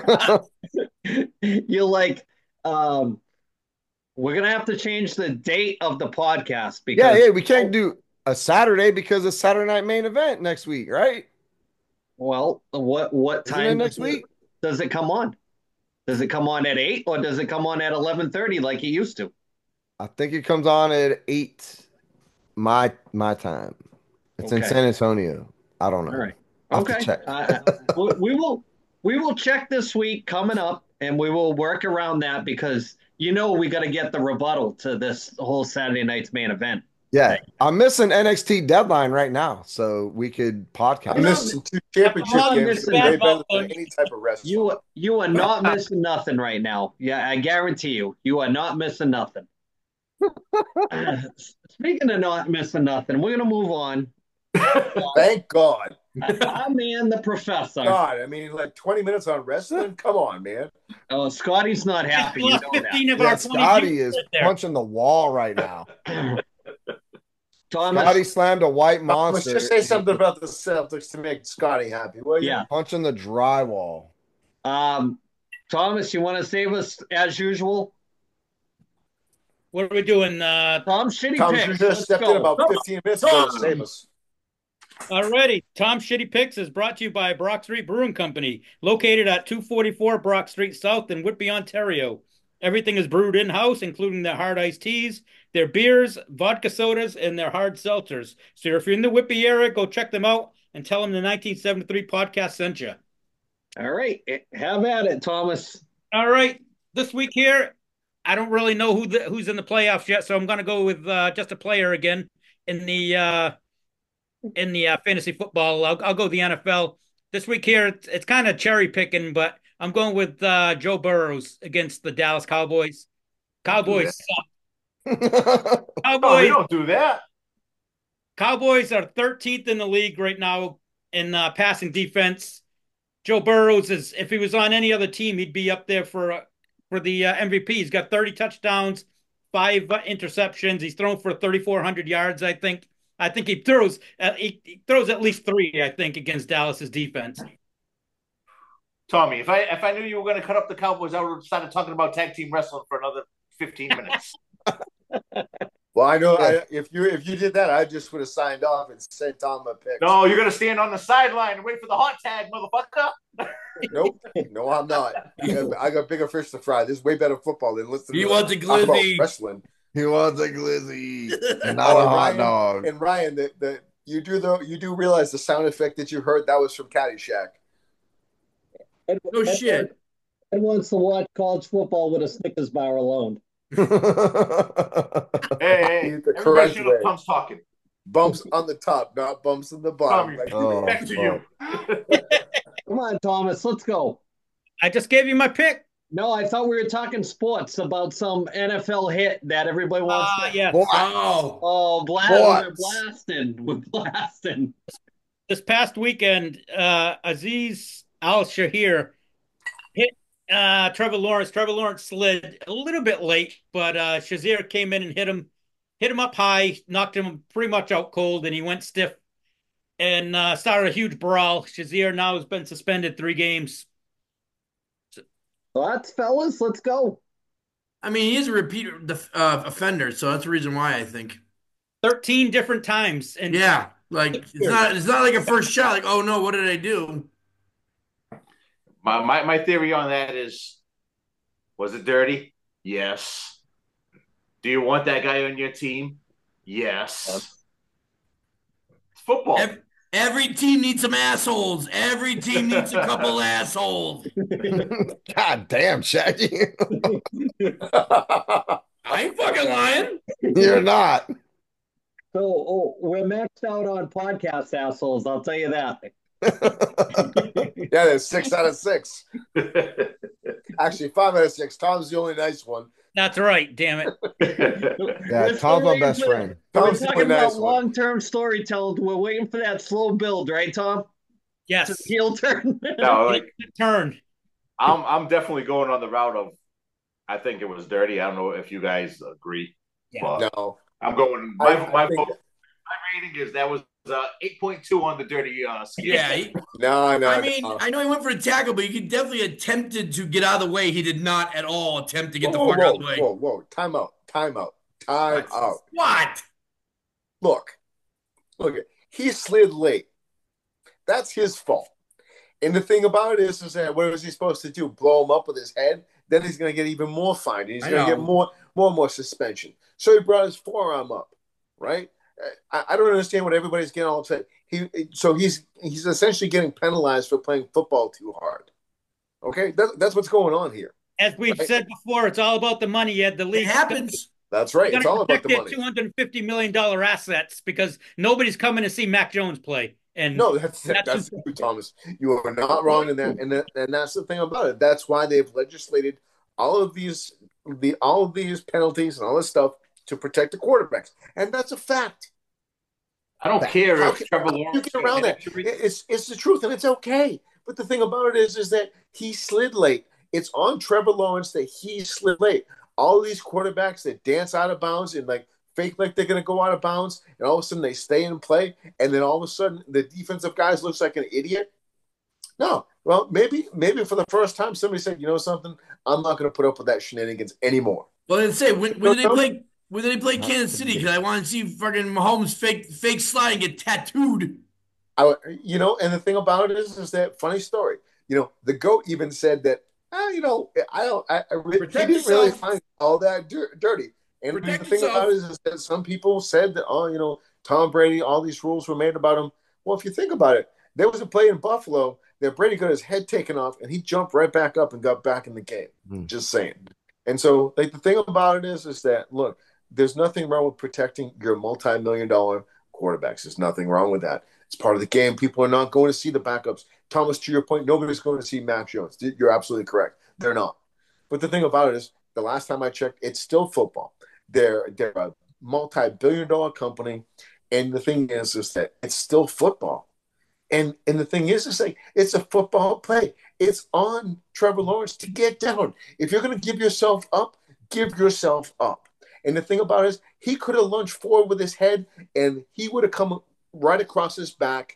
You're like, um, we're gonna have to change the date of the podcast yeah, because yeah, we can't do a Saturday because it's Saturday night main event next week, right? well, what what Isn't it time next does it, week? does it come on? Does it come on at eight or does it come on at eleven thirty like it used to? I think it comes on at eight my my time. It's in Okay. San Antonio. I don't know. All right. I have to Okay. check. Uh, we we will we will check this week coming up, and we will work around that because you know we got to get the rebuttal to this whole Saturday night's main event. Yeah, I'm missing N X T deadline right now, so we could podcast. I'm missing two championship I'm games missing that are way that better ball. than any type of wrestling. You you are not missing nothing right now. Yeah, I guarantee you, you are not missing nothing. Speaking of not missing nothing, we're gonna move on. Thank God. Our man, the professor. God, I mean, like twenty minutes on wrestling? Come on, man. Oh, Scotty's not happy. You Lost know that. fifteen of Yeah, our twenty Scotty people is sit there. punching the wall right now. Thomas, Scotty slammed a white Let's monster. just say something about the Celtics to make Scotty happy, will you? yeah. Punching the drywall. Um, Thomas, you want to save us as usual? What are we doing? Uh, Tom, shitty Tom picks. just Let's stepped go. in about fifteen minutes ago to save us. Alrighty, Tom Shitty Picks is brought to you by Brock Street Brewing Company, located at two forty-four Brock Street South in Whitby, Ontario. Everything is brewed in-house, including their hard iced teas, their beers, vodka sodas, and their hard seltzers. So if you're in the Whitby area, go check them out and tell them the nineteen seventy-three podcast sent you. All right, have at it, Thomas. All right, this week here, I don't really know who the, who's in the playoffs yet, so I'm going to go with uh, just a player again in the uh, in the uh, fantasy football. I'll, I'll go the N F L this week here. It's, it's kind of cherry picking, but I'm going with uh, Joe Burrows against the Dallas Cowboys. Cowboys suck. Oh, Cowboys, we don't do that. Cowboys are thirteenth in the league right now in uh, passing defense. Joe Burrows is, if he was on any other team, he'd be up there for uh, for the uh, M V P. He's got thirty touchdowns, five uh, interceptions. He's thrown for thirty-four hundred yards, I think. I think he throws uh, he, he throws at least three, I think, against Dallas's defense. Tommy, if I if I knew you were going to cut up the Cowboys, I would have started talking about tag team wrestling for another fifteen minutes. Well, I know I, if you if you did that, I just would have signed off and sent Tom a pick. No, you're going to stand on the sideline and wait for the hot tag, motherfucker. Nope. No, I'm not. I got, I got bigger fish to fry. This is way better football than listening He to wants a talk about glizzy. wrestling. He wants a glizzy, not Oh, a and hot Ryan, dog. and Ryan, the, the you do the you do realize the sound effect that you heard that was from Caddyshack. And, No shit. And wants to watch college football with a Snickers bar alone. Hey, hey, He's the everybody correct shut way. up. Tom's talking. Bumps on the top, not bumps on the bottom. Tommy, Like, Oh, back to you. Come on, Thomas, let's go. I just gave you my pick. No, I thought we were talking sports about some N F L hit that everybody wants. Ah, to... yeah. Boy, Oh, Oh, blast! Sports. We're blasting. We're blasting. This past weekend, uh, Aziz Al Shahir hit uh, Trevor Lawrence. Trevor Lawrence slid a little bit late, but uh, Shazier came in and hit him, hit him up high, knocked him pretty much out cold, and he went stiff and uh, started a huge brawl. Shazier now has been suspended three games. So that's fellas. Let's go. I mean, he is a repeat uh, offender, so that's the reason why I think. thirteen different times. And Yeah, like it's not it's not like a first shot. Like, oh no, what did I do? My, my my theory on that is, was it dirty? Yes. Do you want that guy on your team? Yes. It's football. Every, every team needs some assholes. Every team needs a couple assholes. God damn, Shaggy. I ain't fucking lying. You're not. So oh, we're maxed out on podcast assholes. I'll tell you that. yeah, there's six out of six. Actually, five out of six. Tom's the only nice one. that's right, damn it. Yeah, We're Tom's my waiting best for- friend. We're Tom's the talking only about nice one. long-term storytelling. We're waiting for that slow build, right, Tom? Yes, To heel turn. No, like turn. I'm I'm definitely going on the route of I think it was dirty. I don't know if you guys agree. Yeah. But No. I'm going my I- I my, think- vote, my rating is that was uh, eight point two on the dirty uh, scale. Yeah, he, No, no. I mean, no. I know he went for a tackle, but he could definitely attempted to get out of the way. He did not at all attempt to get the whoa, fuck whoa, out of the way. whoa, whoa. Time out. Time out. Time What? out. What? Look. Look. He slid late. That's his fault. And the thing about it is, is that what was he supposed to do? Blow him up with his head? Then he's going to get even more fined. He's I going to know. get more, more and more suspension. So he brought his forearm up, right? I, I don't understand what everybody's getting all upset. He so he's he's essentially getting penalized for playing football too hard. Okay, that, that's what's going on here. As we've Right. said before, it's all about the money. You had the It league. happens. That's right. It's all about the Two money. hundred fifty million dollar assets because nobody's coming to see Mac Jones play. And No, that's That's that's true, Thomas. You are not wrong in that, and that, and that's the thing about it. That's why they've legislated all of these the all of these penalties and all this stuff to protect the quarterbacks, and that's a fact. I don't care How if can- Trevor how can you Lawrence get around that? injury. It's it's the truth, and it's okay. But the thing about it is, is that he slid late. It's on Trevor Lawrence that he slid late. All these quarterbacks that dance out of bounds and like fake like they're going to go out of bounds, and all of a sudden they stay in play, and then all of a sudden the defensive guys looks like an idiot. No, well, maybe maybe for the first time somebody said, you know something, I'm not going to put up with that shenanigans anymore. Well, let's say when, when did they play? When did they play Kansas City? Because I want to see fucking Mahomes fake fake slide and get tattooed. I, you know, and the thing about it is, is that funny story. You know, the goat even said that. Ah, you know, I don't. I, I really, he Protect didn't really yourself. find all that dir- dirty. And Protect the thing yourself. about it is, is that some people said that, oh, you know, Tom Brady, all these rules were made about him. Well, if you think about it, there was a play in Buffalo that Brady got his head taken off, and he jumped right back up and got back in the game. Hmm. Just saying. And so, like, the thing about it is, is that look, there's nothing wrong with protecting your multi-million dollar quarterbacks. There's nothing wrong with that. It's part of the game. People are not going to see the backups. Thomas, to your point, nobody's going to see Mac Jones. You're absolutely correct. They're not. But the thing about it is, the last time I checked, it's still football. They're they're a multi-billion dollar company, and the thing is, is that it's still football. And and the thing is, it's like it's a football play. It's on Trevor Lawrence to get down. If you're going to give yourself up, give yourself up. And the thing about it is, he could have lunged forward with his head, and he would have come right across his back,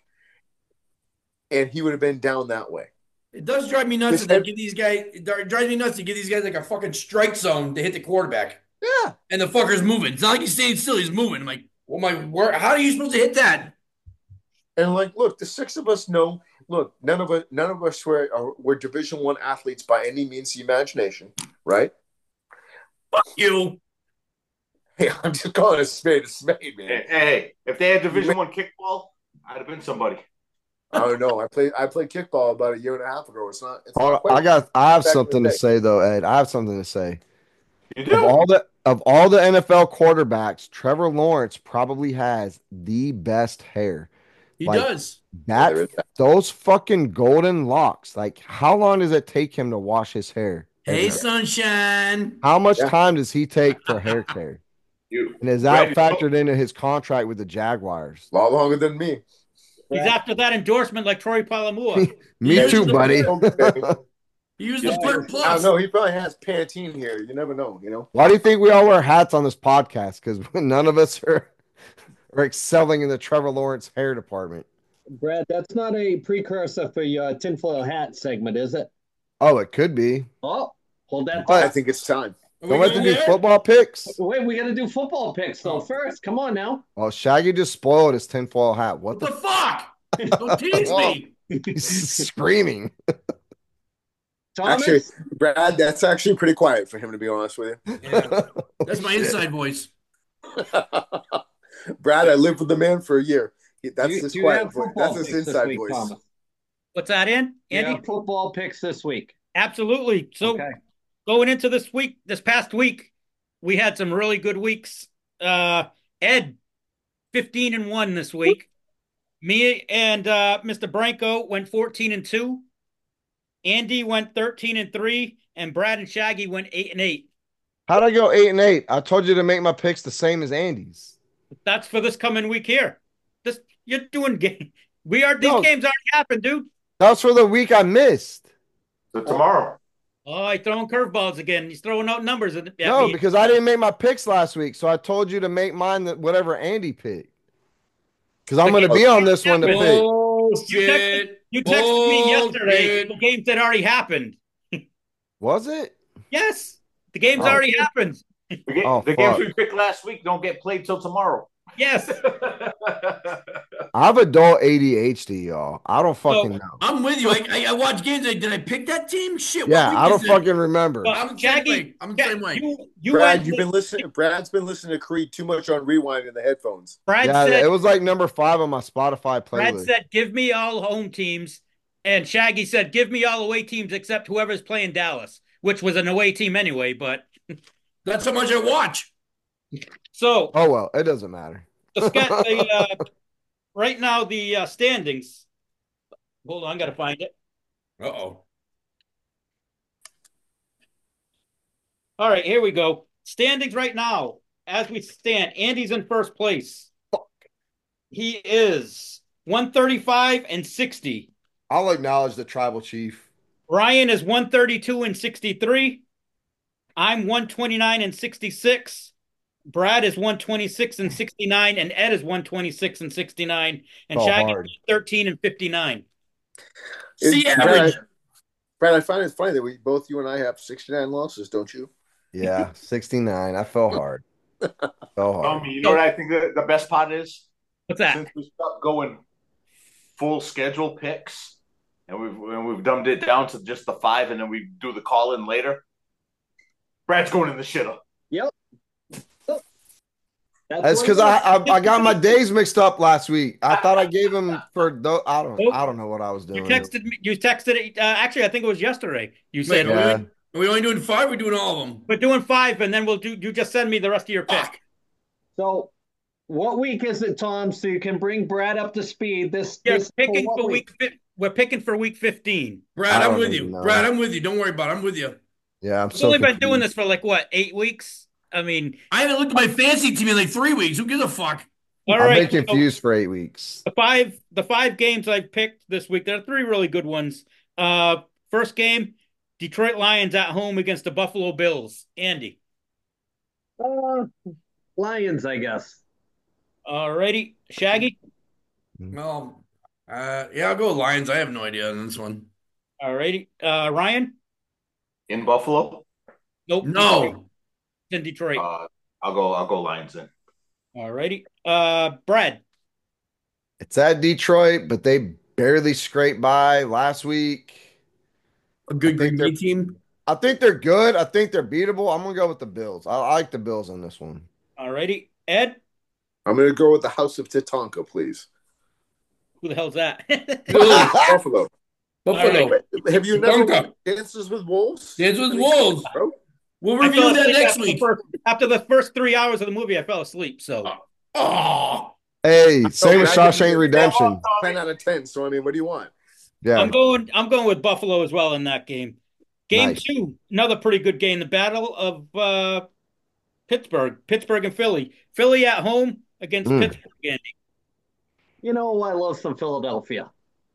and he would have been down that way. It does drive me nuts His to they head- give these guys. It drives me nuts to give these guys like a fucking strike zone to hit the quarterback, Yeah. and the fucker's moving. It's not like he's staying still; he's moving. I'm like, well, my where? How are you supposed to hit that? And like, look, the six of us know. Look, none of us, none of us were are, were Division One athletes by any means of the imagination, right? Fuck you. Hey, I'm just calling a spade a spade, man. Hey, hey, if they had Division One kickball, I'd have been somebody. I don't know. I played I played kickball about a year and a half ago. It's not. It's Oh, not quite I got. I have back in something the to day. say though, Ed. I have something to say. You Of do? all the of all the N F L quarterbacks, Trevor Lawrence probably has the best hair. He Like, does. Yeah, there That is that. those fucking golden locks. Like, how long does it take him to wash his hair? Hey, every day? sunshine. How much Yeah. time does he take for hair care? You. And is that Randy- factored into his contract with the Jaguars? A lot longer than me. He's after that endorsement like Troy Polamalu. Me Here's too, the- buddy. Okay. He used Yeah, the Perk I Plus. don't know. He probably has Pantene here. You never know. You know. Why do you think we all wear hats on this podcast? Because none of us are, are excelling in the Trevor Lawrence hair department. Brad, that's not a precursor for your tinfoil hat segment, is it? Oh, it could be. Oh, hold that But- I think it's time. Are we Don't we have to going do there? football picks? Wait, we got to do football picks though first. Come on now. Oh, Shaggy just spoiled his tinfoil hat. What What the the fuck? Don't tease me. He's screaming. Thomas, Actually, Brad, that's actually pretty quiet for him, to be honest with Yeah, that's my inside voice. you. Brad, I lived with the man for a year. He- That's do you- his do you quiet have voice. football That's his picks this inside week, voice. Thomas? What's that in, Do you Andy? have football picks this week. Absolutely. So Okay. going into this week, this past week, we had some really good weeks. Uh, Ed, fifteen and one this week. Me and uh, Mister Branco went fourteen and two. Andy went thirteen and three, and Brad and Shaggy went eight and eight. How'd I go eight and eight? I told you to make my picks the same as Andy's. That's for this coming week here. This you're doing game. We are these No. games already happened, dude. That was for the week I missed. So tomorrow. Oh, he's throwing curveballs again. He's throwing out numbers at, at No, me. because I didn't make my picks last week, so I told you to make mine that whatever Andy picked. Because I'm The going to game- be on this one to pick. Bullshit. You texted me yesterday Bullshit. the games that already happened. Was it? Yes, the games Oh. already happened. The, ga- Oh, the games fuck. we picked last week don't get played till tomorrow. Yes. I have adult A D H D, y'all. I don't fucking So- know. I'm with you. I, I, I watch games. Like, did I pick that team? Shit. Yeah, what week I don't is it? fucking remember. Well, I'm the same Shaggy, way. I'm the same way. You, you Brad, went, you've been listening. Brad's been listening to Creed too much on rewind in the headphones. Brad Yeah, said, it was like number five on my Spotify Brad playlist. said, give me all home teams. And Shaggy said, give me all away teams except whoever's playing Dallas, which was an away team anyway. But That's how much I watch. so Oh, well, it doesn't matter. the, sca- the uh, right now, the uh, standings. Hold on, I got to find it. Uh oh. All right, here we go. Standings right now, as we stand. Andy's in first place. He is one thirty-five and sixty. I'll acknowledge the tribal chief. Ryan is one thirty-two and sixty-three. I'm one twenty-nine and sixty-six. Brad is one twenty-six and sixty-nine, and Ed is one twenty-six and sixty-nine, and Oh, Shaggy hard. is thirteen and fifty-nine. See Brad, average. Brad, I find it funny that we both you and I have sixty-nine losses, don't you? Yeah, sixty-nine. I fell hard. Fell hard. Um, you know what I think the, the best part is? What's that? Since we stopped going full schedule picks and we've and we've dumbed it down to just the five and then we do the call in later. Brad's going in the shitter. Yep. That's what because it I, is. I I got my days mixed up last week. I thought I gave him for those. I don't I don't know what I was You doing. texted me. You texted it. Uh, actually, I think it was yesterday. You Wait, said are, we Yeah. only, are we only doing five? Or are we doing all of them? we're doing five, and then we'll do. You just send me the rest of your pick. Fuck. So, what week is it, Tom? So you can bring Brad up to speed. This, You're this picking what for week. fi- We're picking for week fifteen. Brad, I I'm don't with even you. know. Brad, I'm with you. Don't worry about it. I'm with you. Yeah, I'm We've so only been doing confused. this for like what eight weeks. I mean, I haven't looked at my fancy team in like three weeks. Who gives a fuck? All I've right. been confused for eight weeks. The five the five games I've picked this week, there are three really good ones. Uh, first game, Detroit Lions at home against the Buffalo Bills. Andy. Uh, Lions, I guess. All righty. Shaggy. Well, uh, yeah, I'll go with Lions. I have no idea on this one. All righty. Uh, Ryan. In Buffalo, Nope. Detroit. No. In Detroit. uh, I'll go. I'll go Lions then. All righty. Uh, Brad. It's at Detroit, but they barely scraped by last week. A good I Green think Bay they're- team. I think they're good. I think they're beatable. I'm gonna go with the Bills. I, I like the Bills on this one. All righty. Ed. I'm going to go with the House of Tatanka, please. Who the hell's that? Buffalo. Buffalo. Wait, have you never Tatanka. watched Dances with Wolves? Dance with Wolves. Bro? We'll I review fell that asleep next after the week. first- after the first three hours of the movie, I fell asleep. So Oh, Hey, same as I give you Shawshank a Redemption. ten out of ten. So, I mean, what do you want? Yeah. I'm going. I'm going with Buffalo as well in that game. Game Nice. two, another pretty good game. The Battle of uh, Pittsburgh, Pittsburgh and Philly. Philly at home against Mm. Pittsburgh. Andy. You know, I love some Philadelphia.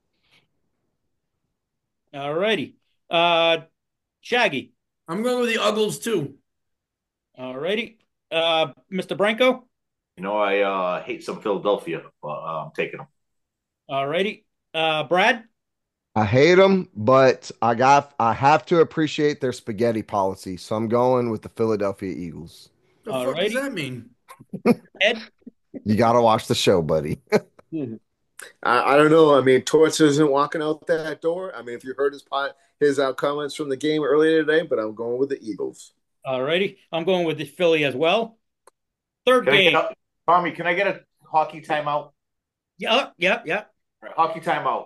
All righty. Uh, Shaggy. I'm going with the Uggles too. All righty. Uh, Mister Branco. You know, I uh, hate some Philadelphia, but uh, I'm taking them. All righty. Uh, Brad. I hate them, but I got I have to appreciate their spaghetti policy. So I'm going with the Philadelphia Eagles. The fuck does Alrighty. that mean? Ed. You gotta watch the show, buddy. I, I don't know. I mean, Torts isn't walking out that door. I mean, if you heard his pot, his uh, comments from the game earlier today, but I'm going with the Eagles. All righty. I'm going with the Philly as well. Third Can I game. get a, Tommy, can I get a hockey timeout? Yep. Yep. Yep. All right, hockey timeout.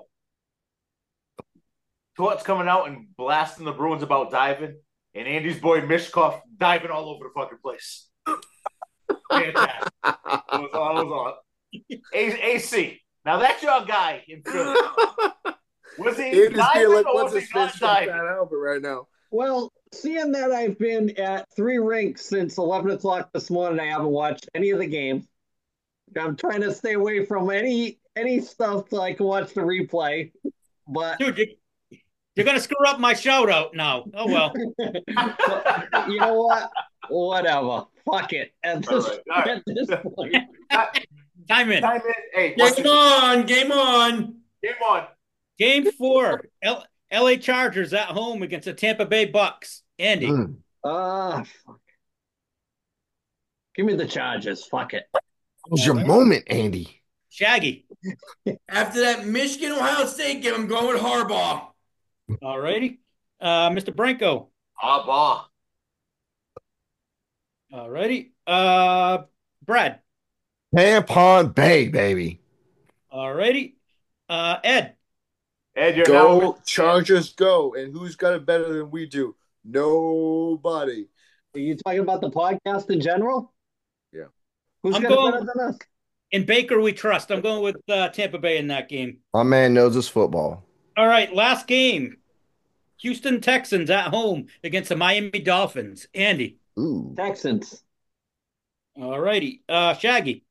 Tort's coming out and blasting the Bruins about diving, and Andy's boy Mishkov diving all over the fucking place. Fantastic. That was all. That was all. A- AC. Now that's your guy in Philly. Was he It is diving feel like or what's was his he not face from diving? Fat Albert right now. Well, seeing that I've been at three rinks since eleven o'clock this morning, I haven't watched any of the games. I'm trying to stay away from any any stuff so I can watch the replay. But Dude, you, you're gonna screw up my shout out now. Oh well. you know what? Whatever. Fuck it. At this, All right, all right. at this point. Time in. Time in. Hey, watch Game it. on, game on. Game on. Game four. L- LA Chargers at home against the Tampa Bay Bucks. Andy. Mm. Ah, fuck. Give me the Chargers. Fuck it. That was your moment, Andy. Shaggy. After that Michigan Ohio State game, I'm going with Harbaugh. All righty. Uh, Mister Branco. Ah, bah. All righty. Uh, Brad. Tampon Bay, baby. All righty. Uh, Ed. Ed, you're now. Go Chargers, go! And who's got it better than we do? Nobody. Are you talking about the podcast in general? Yeah. Who's I'm got going- it better than us? In Baker we trust. I'm going with uh, Tampa Bay in that game. My man knows his football. All right. Last game. Houston Texans at home against the Miami Dolphins. Andy. Ooh. Texans. All righty. Uh, Shaggy.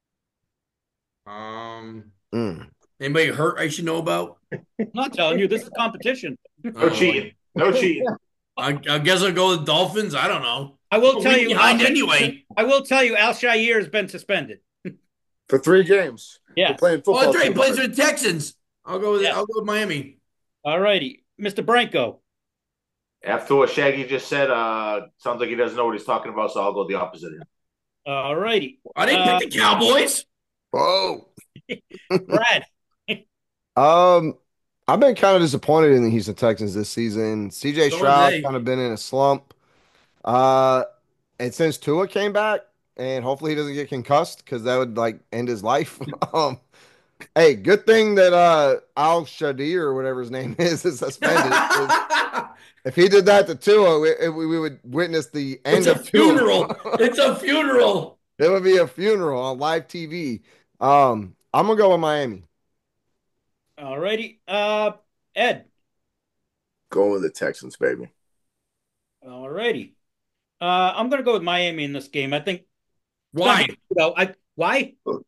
Um, Mm. anybody hurt I should know about? I'm not telling you. This is competition. No cheating. No cheating. I, I guess I'll go with Dolphins. I don't know. I will We're tell you. behind Al- anyway. I will tell you. Al Shair has been suspended. For three games. Yeah. We're playing Oh, football. that's right. He too plays hard. for the Texans. I'll go with Yeah. I'll go with Miami. All righty. Mister Branco. After what Shaggy just said, uh, sounds like he doesn't know what he's talking about, so I'll go the opposite. All righty. I didn't Uh, pick the Cowboys. Whoa. Brad. Um, I've been kind of disappointed in the Houston Texans this season. C J So Stroud have they. kind of been in a slump. Uh, and since Tua came back, and hopefully he doesn't get concussed because that would like end his life. um, hey, good thing that uh Al Shadir or whatever his name is is suspended. 'Cause if he did that to Tua, we, we, we would witness the end It's a of Tua. funeral. It's a funeral. It would be a funeral on live T V. Um, I'm gonna go with Miami. All righty. Uh, Ed. Going with the Texans, baby. All righty. Uh, I'm going to go with Miami in this game. I think. Why? No, I why?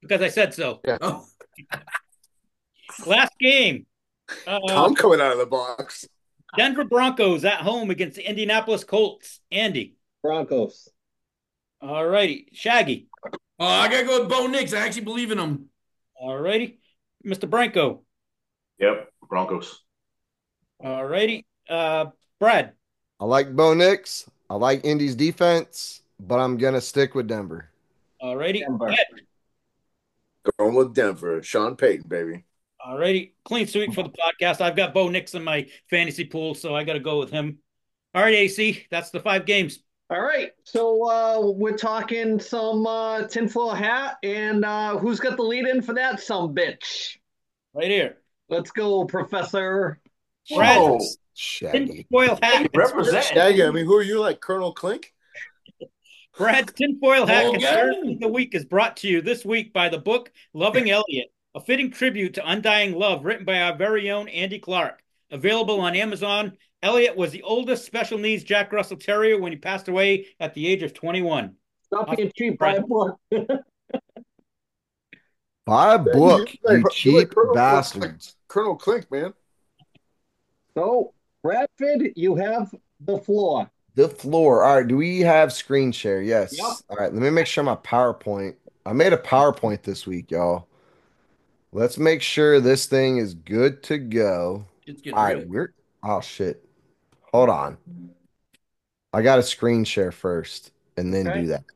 because I said so. Yeah. Oh, Last game. Uh, Tom coming out of the box. Denver Broncos at home against the Indianapolis Colts. Andy. Broncos. All righty. Shaggy. oh, I gotta go with Bo Nix. I actually believe in him. All righty. Mister Branco. Yep, Broncos. All righty. Uh, Brad. I like Bo Nix. I like Indy's defense, but I'm gonna stick with Denver. All righty. Denver. Ed. Going with Denver. Sean Payton, baby. All righty. Clean sweep for the podcast. I've got Bo Nix in my fantasy pool, so I got to go with him. All right, A C. That's the five games. All right. So uh, we're talking some uh, tinfoil hat, and uh, who's got the lead in for that? Some bitch. Right here. Let's go, Professor. Brad. Whoa, Shaggy. Tinfoil hat. represent. Shaggy, I mean, who are you, like Colonel Clink? Brad's tinfoil hat Oh, conspiracy God. of the week is brought to you this week by the book Loving Elliot, a fitting tribute to undying love written by our very own Andy Clark. Available on Amazon. Elliot was the oldest special needs Jack Russell Terrier when he passed away at the age of twenty-one. Stop being cheap, Brad. Buy a book, You like- you you like cheap Colonel Clink, bastards. Colonel Clink, man. So, Bradford, you have the floor. The floor. All right. Do we have screen share? Yes. Yep. All right. Let me make sure my PowerPoint. I made a PowerPoint this week, y'all. Let's make sure this thing is good to go. It's getting All real. right. We're. Oh, shit. Hold on. I got to screen share first and then Okay. do that.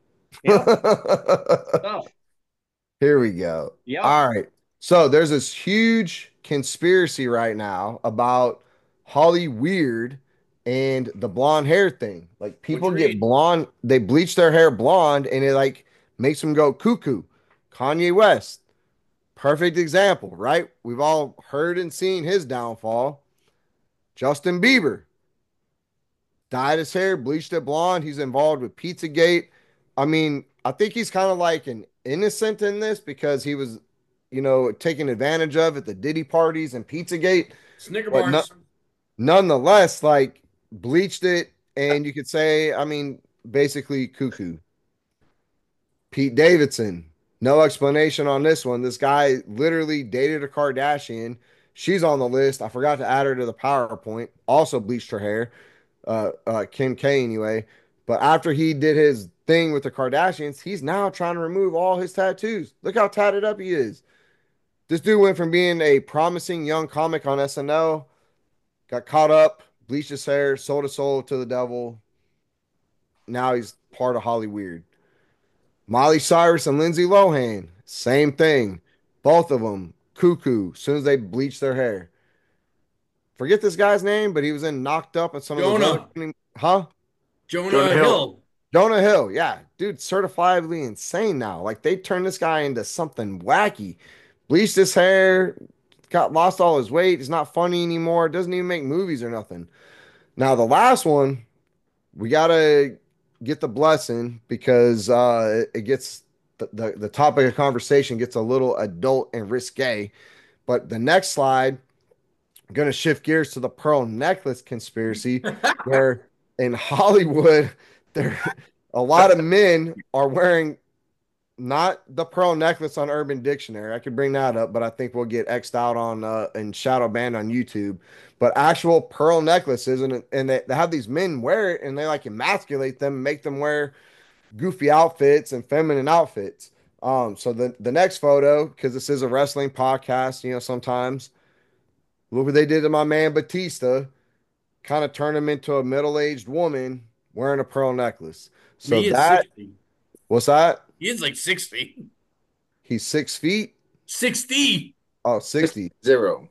Yeah. Stuff. Here we go. Yep. All right. So there's this huge conspiracy right now about Holly Weird and the blonde hair thing. Like people you get read? blonde, they bleach their hair blonde and it like makes them go cuckoo. Kanye West, perfect example, right? We've all heard and seen his downfall. Justin Bieber dyed his hair, bleached it blonde. He's involved with Pizzagate. I mean, I think he's kind of like an innocent in this because he was, you know, taken advantage of at the Diddy parties and Pizzagate. Snicker But no- bars. nonetheless, like bleached it, and you could say, I mean, basically cuckoo. Pete Davidson, no explanation on this one. This guy literally dated a Kardashian. She's on the list. I forgot to add her to the PowerPoint. Also bleached her hair. Uh, uh, Kim K anyway. But after he did his thing with the Kardashians, he's now trying to remove all his tattoos. Look how tatted up he is. This dude went from being a promising young comic on S N L, got caught up, bleached his hair, sold his soul to the devil. Now he's part of Holly Weird. Miley Cyrus and Lindsay Lohan, same thing. Both of them cuckoo as soon as they bleached their hair. Forget this guy's name, but he was in Knocked Up and some of those Jonah. other, huh? Jonah, Jonah Hill. Hill. Jonah Hill, yeah, dude, certifiably insane now. Like they turned this guy into something wacky. Bleached his hair, got lost all his weight. He's not funny anymore. Doesn't even make movies or nothing. Now the last one, we gotta get the blessing because uh, it gets the, the the topic of conversation gets a little adult and risque. But the next slide, I'm gonna shift gears to the pearl necklace conspiracy, where in Hollywood there a lot of men are wearing not the pearl necklace on Urban Dictionary. I could bring that up, but I think we'll get X'd out on uh, and shadow banned on YouTube. But actual pearl necklaces, and and they, they have these men wear it, and they like emasculate them, make them wear goofy outfits and feminine outfits. Um, so the the next photo, because this is a wrestling podcast, you know, sometimes look what they did to my man Batista, kind of turn him into a middle aged woman wearing a pearl necklace. So he is that sixty. what's that? He is like sixty. He's six feet. sixty. Oh, sixty. Zero.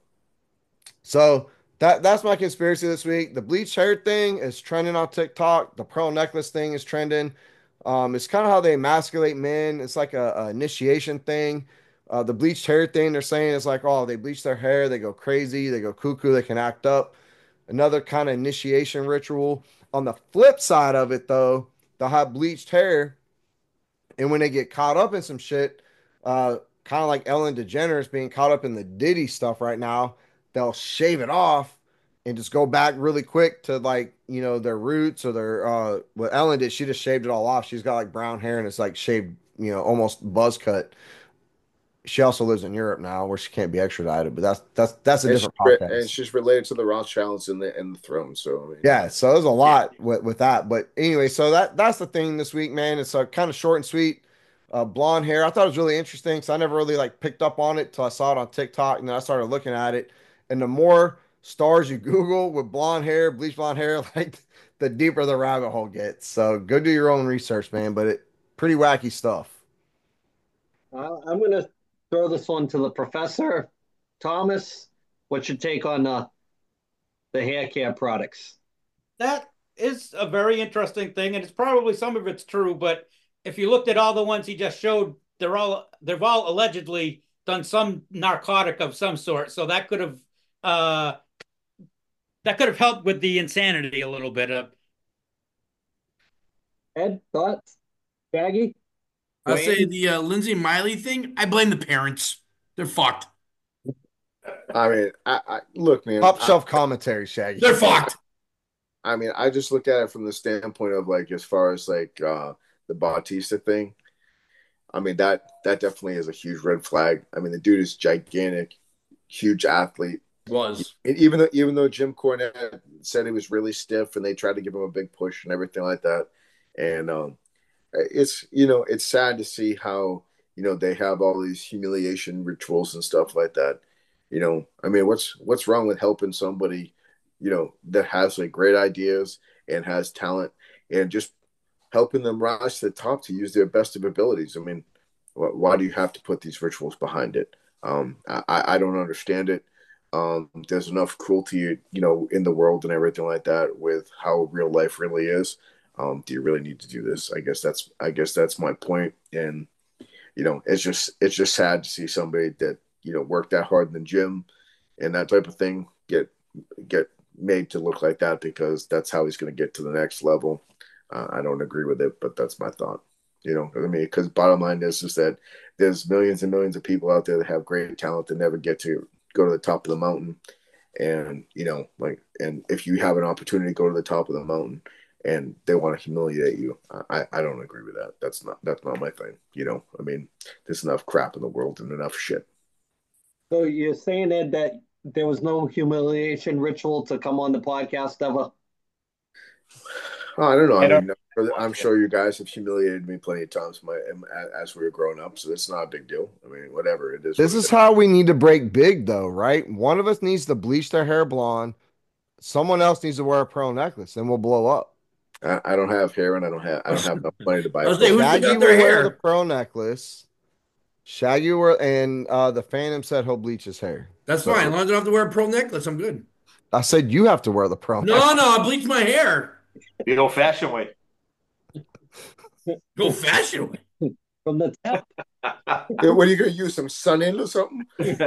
So that that's my conspiracy this week. The bleach hair thing is trending on TikTok. The pearl necklace thing is trending. Um, it's kind of how they emasculate men. It's like a, a initiation thing. Uh, the bleached hair thing, they're saying is like, oh, they bleach their hair, they go crazy, they go cuckoo, they can act up. Another kind of initiation ritual. On the flip side of it, though, they'll have bleached hair, and when they get caught up in some shit, uh, kind of like Ellen DeGeneres being caught up in the Diddy stuff right now, they'll shave it off and just go back really quick to like, you know, their roots or their uh what Ellen did, she just shaved it all off. She's got like brown hair and it's like shaved, you know, almost buzz cut. she also lives in Europe now, where she can't be extradited. But that's that's that's a And she's different and podcast. she's related to the Rothschilds and the and the throne. So I mean, Yeah, so there's a Yeah. lot with, with that. But anyway, so that that's the thing this week, man. It's uh, kind of short and sweet. Uh, blonde hair. I thought it was really interesting because I never really like picked up on it till I saw it on TikTok, and then I started looking at it. And the more stars you Google with blonde hair, bleach blonde hair, like the deeper the rabbit hole gets. So go do your own research, man. But it pretty wacky stuff. Uh, I'm going to throw this one to the professor. Thomas, what's your take on uh, the hair care products? That is a very interesting thing, and it's probably some of it's true. But if you looked at all the ones he just showed, they're all they've all allegedly done some narcotic of some sort. So that could have uh, that could have helped with the insanity a little bit. Uh, Ed, thoughts? Shaggy? I'll say Wayne? the uh, Lindsay Miley thing. I blame the parents. They're fucked. I mean, I, I look, man. Top I, shelf commentary, Shaggy. They're fucked. I mean, I just look at it from the standpoint of like as far as like uh the Bautista thing. I mean that that definitely is a huge red flag. I mean, the dude is gigantic, huge athlete. Was. And even though even though Jim Cornette said he was really stiff and they tried to give him a big push and everything like that, and um, it's you know it's sad to see how you know they have all these humiliation rituals and stuff like that. You know, I mean, what's what's wrong with helping somebody, you know, that has like great ideas and has talent and just helping them rise to the top to use their best of abilities? I mean, wh- why do you have to put these rituals behind it? Um, I, I don't understand it. Um, there's enough cruelty, you know, in the world and everything like that with how real life really is. Um, do you really need to do this? I guess that's I guess that's my point. And you know, it's just it's just sad to see somebody that you know worked that hard in the gym and that type of thing get get made to look like that because that's how he's going to get to the next level. Uh, I don't agree with it, but that's my thought. You know, I mean, because bottom line is is that there's millions and millions of people out there that have great talent that never get to go to the top of the mountain. And you know, like, and if you have an opportunity to go to the top of the mountain, and they want to humiliate you, I I don't agree with that. That's not that's not my thing. You know, I mean, there's enough crap in the world and enough shit. So you're saying, Ed, that there was no humiliation ritual to come on the podcast ever? Oh, I don't know. I I don't. mean, I'm sure you guys have humiliated me plenty of times my, as we were growing up, so it's not a big deal. I mean, whatever it is. What This it is is. how we need to break big, though, right? One of us needs to bleach their hair blonde. Someone else needs to wear a pearl necklace, and we'll blow up. I, I don't have hair, and I don't have I don't have enough money to buy I a was saying, pearl. who's picking Shaggy up their will wear the hair? pearl necklace. Shaggy will, and uh, the Phantom said he'll bleach his hair. That's So fine. As long as I don't have to wear a pearl necklace, I'm good. I said you have to wear the pearl No, necklace. no, I bleach my hair. The old fashioned way. Go fashion way. From the tip? Yeah, what are you going to use? Some sun in or something?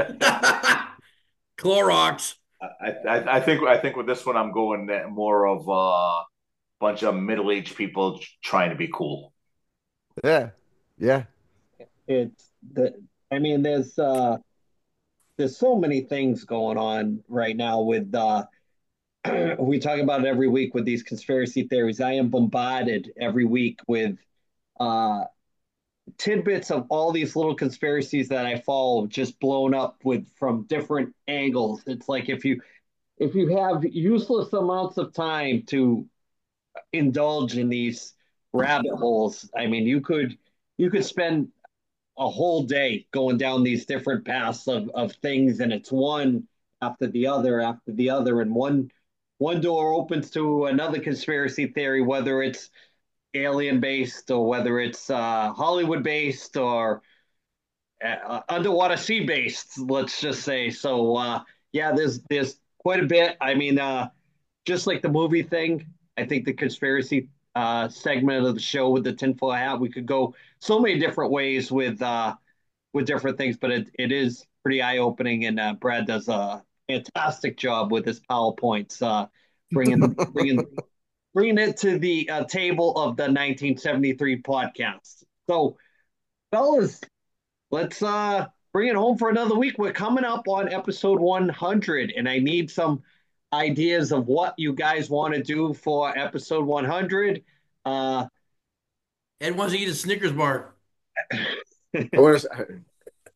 Clorox. I, I, I think I think with this one I'm going more of a bunch of middle aged people trying to be cool. Yeah, yeah. It's the. I mean, there's uh, there's so many things going on right now with uh, we talk about it every week with these conspiracy theories. I am bombarded every week with uh, tidbits of all these little conspiracies that I follow just blown up with from different angles. It's like if you if you have useless amounts of time to indulge in these rabbit holes, I mean, you could you could spend a whole day going down these different paths of, of things, and it's one after the other after the other, and one one door opens to another conspiracy theory, whether it's alien based or whether it's uh, Hollywood based or uh, underwater sea based. Let's just say so. Uh, yeah, there's there's quite a bit. I mean, uh, just like the movie thing, I think the conspiracy uh, segment of the show with the tinfoil hat, we could go so many different ways with uh, with different things, but it, it is pretty eye opening, and uh, Brad does a fantastic job with his powerpoints, uh, bringing bringing bringing it to the uh, table of the nineteen seventy-three podcast. So, fellas, let's uh, bring it home for another week. We're coming up on episode one hundred, and I need some ideas of what you guys want to do for episode one hundred. Uh, Ed wants to eat a Snickers bar. I want to.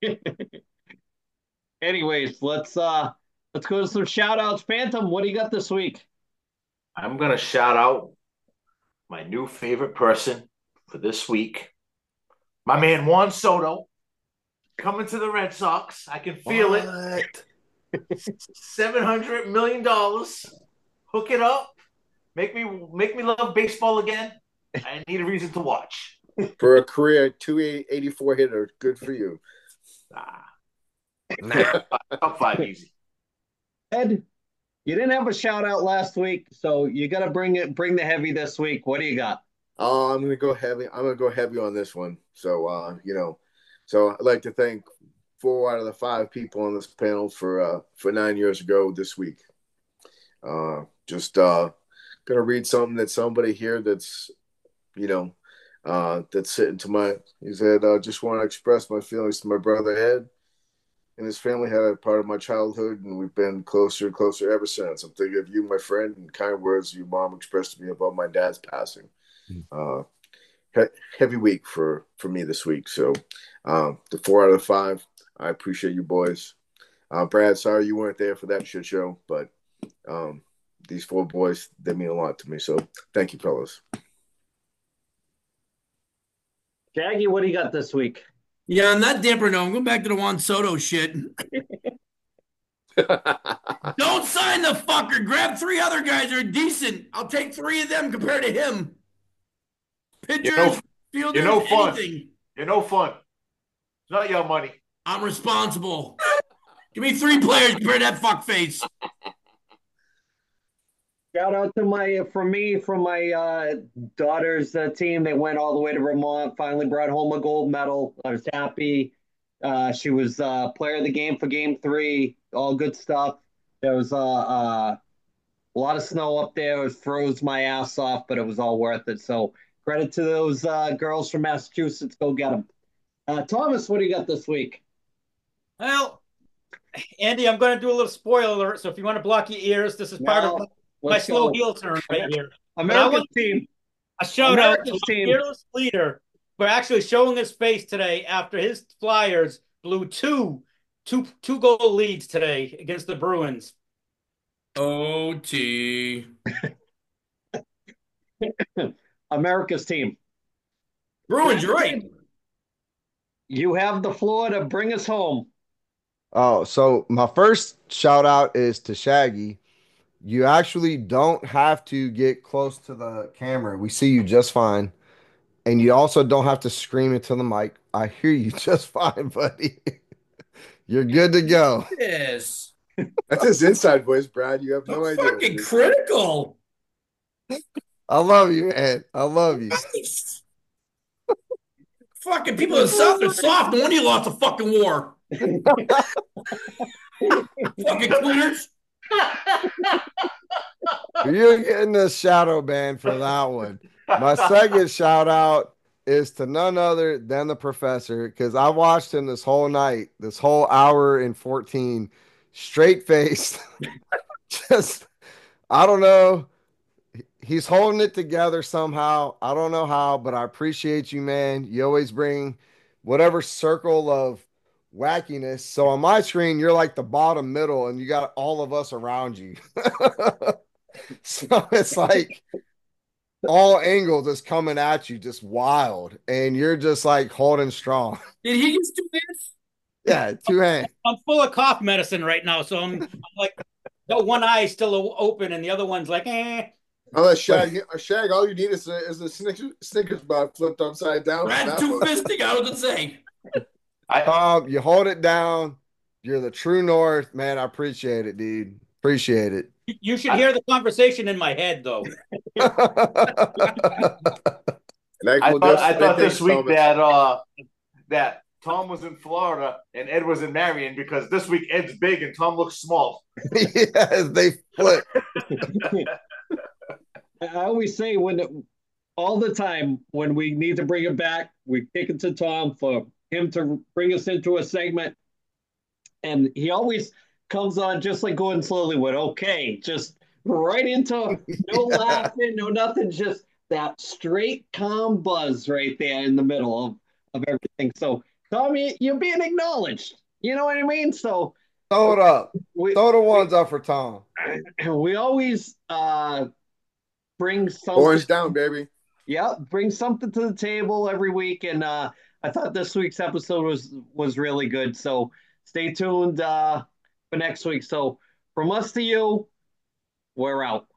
Anyways, let's uh let's go to some shout outs. Phantom, what do you got this week? I'm gonna shout out my new favorite person for this week, my man Juan Soto, coming to the Red Sox. I can feel it. What? Seven hundred million dollars. Hook it up. Make me make me love baseball again. I need a reason to watch. For a career two eighty-four hitter, good for you. Ah, Nah. top five easy. Ed, you didn't have a shout out last week, so you got to bring it, bring the heavy this week. What do you got? Oh, I'm gonna go heavy. I'm gonna go heavy on this one. So, uh, you know, so I'd like to thank four out of the five people on this panel for uh, for nine years ago this week. Uh, just uh, gonna read something that somebody here that's, you know, uh, that's sitting to my. He said, uh, "Just want to express my feelings to my brother Ed and his family. Had a part of my childhood, and we've been closer and closer ever since. I'm thinking of you, my friend, and kind words your mom expressed to me about my dad's passing." Uh, he- heavy week for for me this week. So, um, the four out of five. I appreciate you boys. Uh, Brad, sorry you weren't there for that shit show, but um, these four boys, they mean a lot to me. So, thank you, fellas. Jaggy, what do you got this week? Yeah, on that damper note, I'm going back to the Juan Soto shit. Don't sign the fucker. Grab three other guys that are decent. I'll take three of them compared to him. Pitchers, You know- fielders, you're no fun. anything. You're no fun. It's not your money. I'm responsible. Give me three players compared to that fuckface. Shout out to my from me from my uh, daughter's uh, team. They went all the way to Vermont. Finally brought home a gold medal. I was happy. Uh, she was uh, player of the game for game three. All good stuff. There was uh, uh, a lot of snow up there. It froze my ass off, but it was all worth it. So credit to those uh, girls from Massachusetts. Go get them. Uh, Thomas, what do you got this week? Well, Andy, I'm going to do a little spoiler alert. So if you want to block your ears, this is part Now, of my let's slow go. heel turn right here. America's want- team. A shout out to America's my team. fearless leader for actually showing his face today after his Flyers blew two, two, two goal leads today against the Bruins. O T. America's team. Bruins, you're right. You have the floor to bring us home. Oh, so my first shout out is to Shaggy. You actually don't have to get close to the camera. We see you just fine. And you also don't have to scream into the mic. I hear you just fine, buddy. You're good to go. Yes. That's his inside voice, Brad. You have no I'm idea. fucking critical. I love you, man. I love you. Fucking people in the South are soft. No wonder you lost a fucking war. Fucking cleaners. You're getting the shadow ban for that one. My second shout out is to none other than the professor because I watched him this whole night, this whole hour and fourteen, straight faced. Just, I don't know. He's holding it together somehow. I don't know how, but I appreciate you, man. You always bring whatever circle of wackiness. So on my screen, you're like the bottom middle, and you got all of us around you. So it's like all angles is coming at you, just wild, and you're just like holding strong. Did he just do this? Yeah, two hands. I'm full of cough medicine right now, so I'm, I'm like, the one eye is still open and the other one's like, eh. Unless Shag, Shag, all you need is a, is a Snickers, Snickers bar flipped upside down. Brad two fisting. I was gonna say. Um, you hold it down. You're the true north, man. I appreciate it, dude. Appreciate it. You should hear the conversation in my head, though. And I, I will thought, just- I thought thanks, this week Thomas. that uh that Tom was in Florida and Ed was in Marion because this week Ed's big and Tom looks small. Yes, they flip. I always say when it, all the time when we need to bring it back, we kick it to Tom for him to bring us into a segment, and he always comes on just like going slowly with okay, just right into no Yeah. laughing, no nothing, just that straight calm buzz right there in the middle of, of everything. So Tommy, you're being acknowledged. You know what I mean? So Throw it up. we Throw the ones up for Tom. we always uh bring something. Orange down, baby. Yeah, bring something to the table every week, and uh, I thought this week's episode was was really good. So stay tuned uh, for next week. So from us to you, we're out.